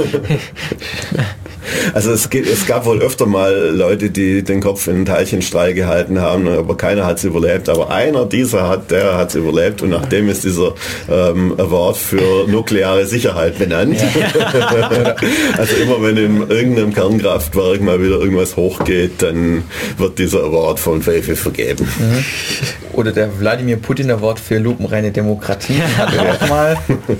Also es, geht, es gab wohl öfter mal Leute, die den Kopf in einen Teilchenstrahl gehalten haben, aber keiner hat es überlebt. Aber einer dieser hat, der hat es überlebt und nachdem ist dieser ähm, Award für nukleare Sicherheit benannt. Ja. Also immer wenn in irgendeinem Kernkraftwerk mal wieder irgendwas hochgeht, dann wird dieser Award von Fefe vergeben. Mhm. Oder der Wladimir Putin Award für lupenreine Demokratie hat er auch mal.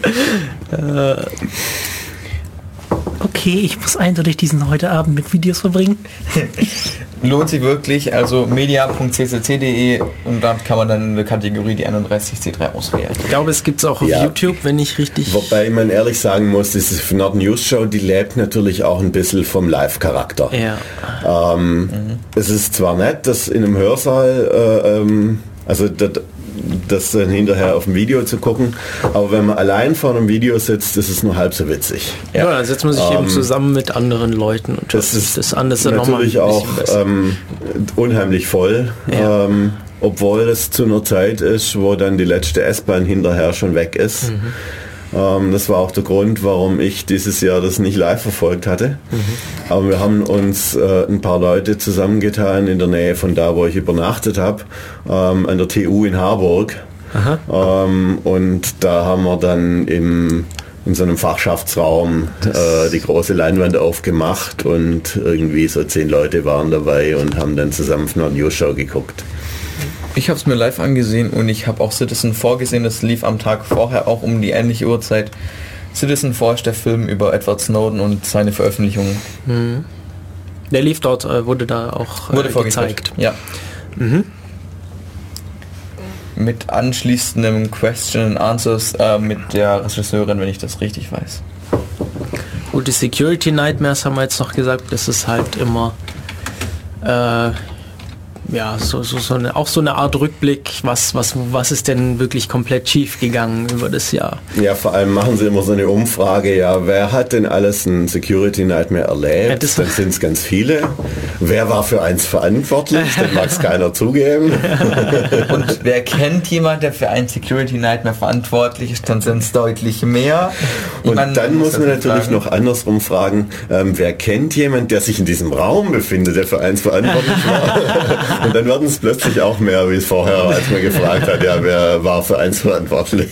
Okay, ich muss eindeutig diesen heute Abend mit Videos verbringen. Lohnt sich wirklich, also media punkt c c c punkt d e und dann kann man dann eine Kategorie die einunddreißig C drei auswählen. Ich glaube, es gibt es auch auf ja. YouTube, wenn ich richtig... Wobei man ehrlich sagen muss, diese F N A R D News Show, die lebt natürlich auch ein bisschen vom Live-Charakter. Ja. Ähm, mhm. Es ist zwar nett, dass in einem Hörsaal, äh, ähm, also das, das dann hinterher auf dem Video zu gucken, aber wenn man allein vor einem Video sitzt, ist es nur halb so witzig. Ja, ja dann setzt man sich ähm, eben zusammen mit anderen Leuten und das ist das anders natürlich auch ähm, unheimlich voll, ja. ähm, obwohl es zu einer Zeit ist, wo dann die letzte S-Bahn hinterher schon weg ist. Mhm. Ähm, das war auch der Grund, warum ich dieses Jahr das nicht live verfolgt hatte. Mhm. Aber wir haben uns äh, ein paar Leute zusammengetan in der Nähe von da, wo ich übernachtet habe, ähm, an der T U in Harburg. Ähm, und da haben wir dann im in so einem Fachschaftsraum äh, die große Leinwand aufgemacht und irgendwie so zehn Leute waren dabei und haben dann zusammen eine News-Show geguckt. Ich habe es mir live angesehen und ich habe auch Citizen four gesehen, das lief am Tag vorher auch um die ähnliche Uhrzeit. Citizen four ist der Film über Edward Snowden und seine Veröffentlichungen. Mhm. Der lief dort, äh, wurde da auch äh, wurde gezeigt. Ja. Mhm. Mit anschließendem Question and Answers äh, mit der Regisseurin, wenn ich das richtig weiß. Gut, die Security Nightmares haben wir jetzt noch gesagt, das ist halt immer äh, ja, so, so, so eine, auch so eine Art Rückblick, was, was, was ist denn wirklich komplett schief gegangen über das Jahr. Ja, vor allem machen sie immer so eine Umfrage, ja, wer hat denn alles ein Security Nightmare erlebt? Ja, das dann sind es ganz viele. Wer war für eins verantwortlich? Dann mag es keiner zugeben. Und wer kennt jemand, der für ein Security Nightmare verantwortlich ist, dann sind es deutlich mehr. Und man dann muss man natürlich fragen. noch andersrum fragen, ähm, wer kennt jemand, der sich in diesem Raum befindet, der für eins verantwortlich war? Und dann werden es plötzlich auch mehr, wie es vorher, als man gefragt hat, ja, wer war für eins verantwortlich.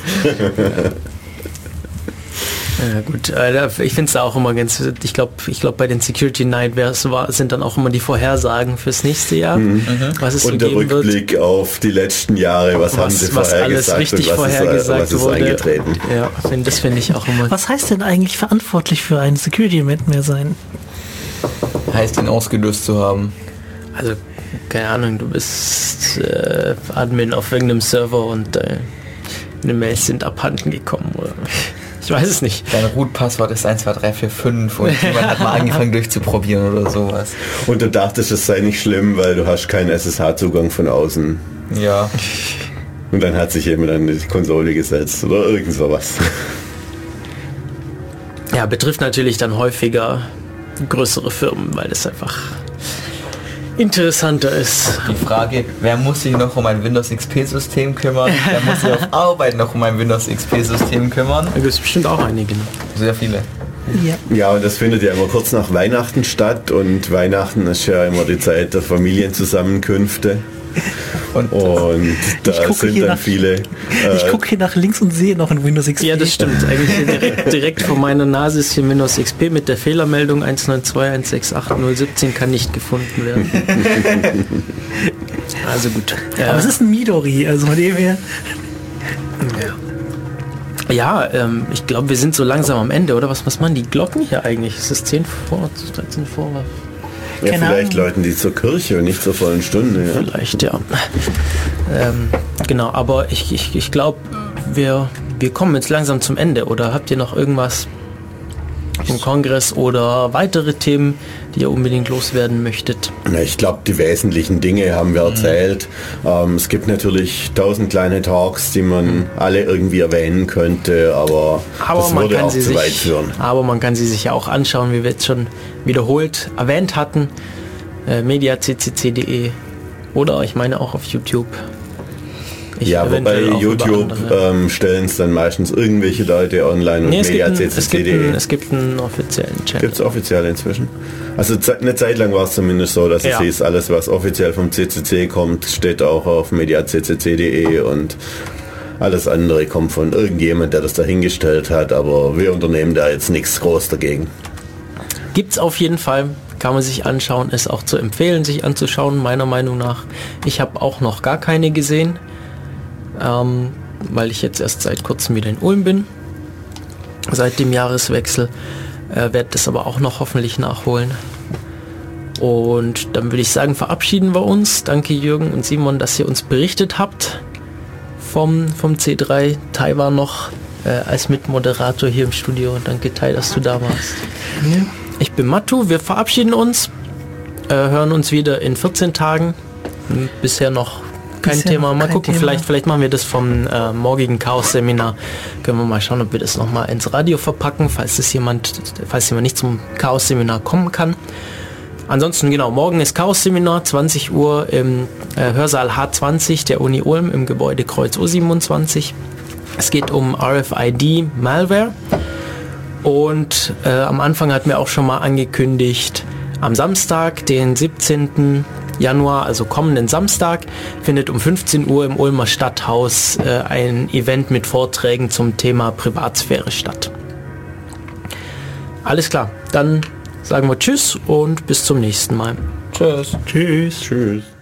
Ja gut, ich finde es auch immer ganz, ich glaube, ich glaube bei den Security Nightmares sind dann auch immer die Vorhersagen fürs nächste Jahr, mhm. was es so und der geben Rückblick wird. auf die letzten Jahre, was, was haben sie was vorhergesagt alles richtig und was vorhergesagt ist, was ist wurde. eingetreten. Ja, find, das finde ich auch immer. Was heißt denn eigentlich verantwortlich für ein Security Nightmare sein? Heißt, ihn ausgelöst zu haben. Also, keine Ahnung, du bist äh, Admin auf irgendeinem Server und äh, eine Mails sind abhanden gekommen oder ich weiß es nicht. Dein Root-Passwort ist eins zwei drei vier fünf und jemand hat mal angefangen durchzuprobieren oder sowas. Und du dachtest, es sei nicht schlimm, weil du hast keinen S S H-Zugang von außen. Ja. Und dann hat sich jemand an die Konsole gesetzt oder irgend sowas. Ja, betrifft natürlich dann häufiger größere Firmen, weil es einfach interessanter ist. Die Frage, wer muss sich noch um ein Windows X P-System kümmern? Wer muss sich auf Arbeit noch um ein Windows X P-System kümmern? Da gibt es bestimmt auch einige. Sehr viele. Ja. Ja, und das findet ja immer kurz nach Weihnachten statt und Weihnachten ist ja immer die Zeit der Familienzusammenkünfte. Und, und da sind dann nach, viele... Äh, ich gucke hier nach links und sehe noch ein Windows X P. Ja, das stimmt. Eigentlich direkt, direkt vor meiner Nase ist hier Windows X P mit der Fehlermeldung eins neun zwei eins sechs acht null eins sieben kann nicht gefunden werden. Also gut. Aber äh, es ist ein Midori, also von dem her... Ja, ja ähm, ich glaube, wir sind so langsam am Ende, oder? Was, was machen die Glocken hier eigentlich? Ist es zehn vor, dreizehn vor? Ja, Keine vielleicht Ahnung. läuten die zur Kirche und nicht zur vollen Stunde. Ja. Vielleicht, ja. ähm, genau, aber ich, ich, ich glaube, wir, wir kommen jetzt langsam zum Ende. Oder habt ihr noch irgendwas im Kongress oder weitere Themen, die ihr unbedingt loswerden möchtet? Na, ich glaube, die wesentlichen Dinge haben wir erzählt. Mhm. Ähm, es gibt natürlich tausend kleine Talks, die man mhm. alle irgendwie erwähnen könnte, aber, aber das man würde kann auch sie zu sich, weit führen. Aber man kann sie sich ja auch anschauen, wie wir jetzt schon wiederholt erwähnt hatten. Äh, media c c c punkt d e oder ich meine auch auf YouTube. Ich ja, wobei YouTube ähm, stellen es dann meistens irgendwelche Leute online und nee, media c c c punkt d e. Es gibt einen offiziellen Channel. Gibt es offiziell inzwischen? Also eine Zeit lang war es zumindest so, dass ja. es hieß, alles was offiziell vom C C C kommt, steht auch auf media c c c punkt d e und alles andere kommt von irgendjemand, der das dahingestellt hat, aber wir unternehmen da jetzt nichts groß dagegen. Gibt's auf jeden Fall, kann man sich anschauen, ist auch zu empfehlen, sich anzuschauen, meiner Meinung nach. Ich habe auch noch gar keine gesehen. Ähm, weil ich jetzt erst seit kurzem wieder in Ulm bin, seit dem Jahreswechsel, äh, werde das aber auch noch hoffentlich nachholen. Und dann würde ich sagen, verabschieden wir uns. Danke Jürgen und Simon, dass ihr uns berichtet habt vom, vom C drei. Tai war noch äh, als Mitmoderator hier im Studio. Danke Tai, dass du da warst. Ja. Ich bin Mattu, wir verabschieden uns, äh, hören uns wieder in vierzehn Tagen. Bisher noch kein Bisher Thema, mal gucken, Thema. vielleicht vielleicht machen wir das vom äh, morgigen Chaos-Seminar, können wir mal schauen, ob wir das nochmal ins Radio verpacken, falls das jemand, falls jemand nicht zum Chaos-Seminar kommen kann. Ansonsten genau, morgen ist Chaos-Seminar, zwanzig Uhr im äh, Hörsaal H zwanzig der Uni Ulm im Gebäude Kreuz U siebenundzwanzig. Es geht um R F I D-Malware und äh, am Anfang hatten wir auch schon mal angekündigt, am Samstag, den siebzehnten Januar, also kommenden Samstag, findet um fünfzehn Uhr im Ulmer Stadthaus äh, ein Event mit Vorträgen zum Thema Privatsphäre statt. Alles klar, dann sagen wir Tschüss und bis zum nächsten Mal. Tschüss. Tschüss. Tschüss.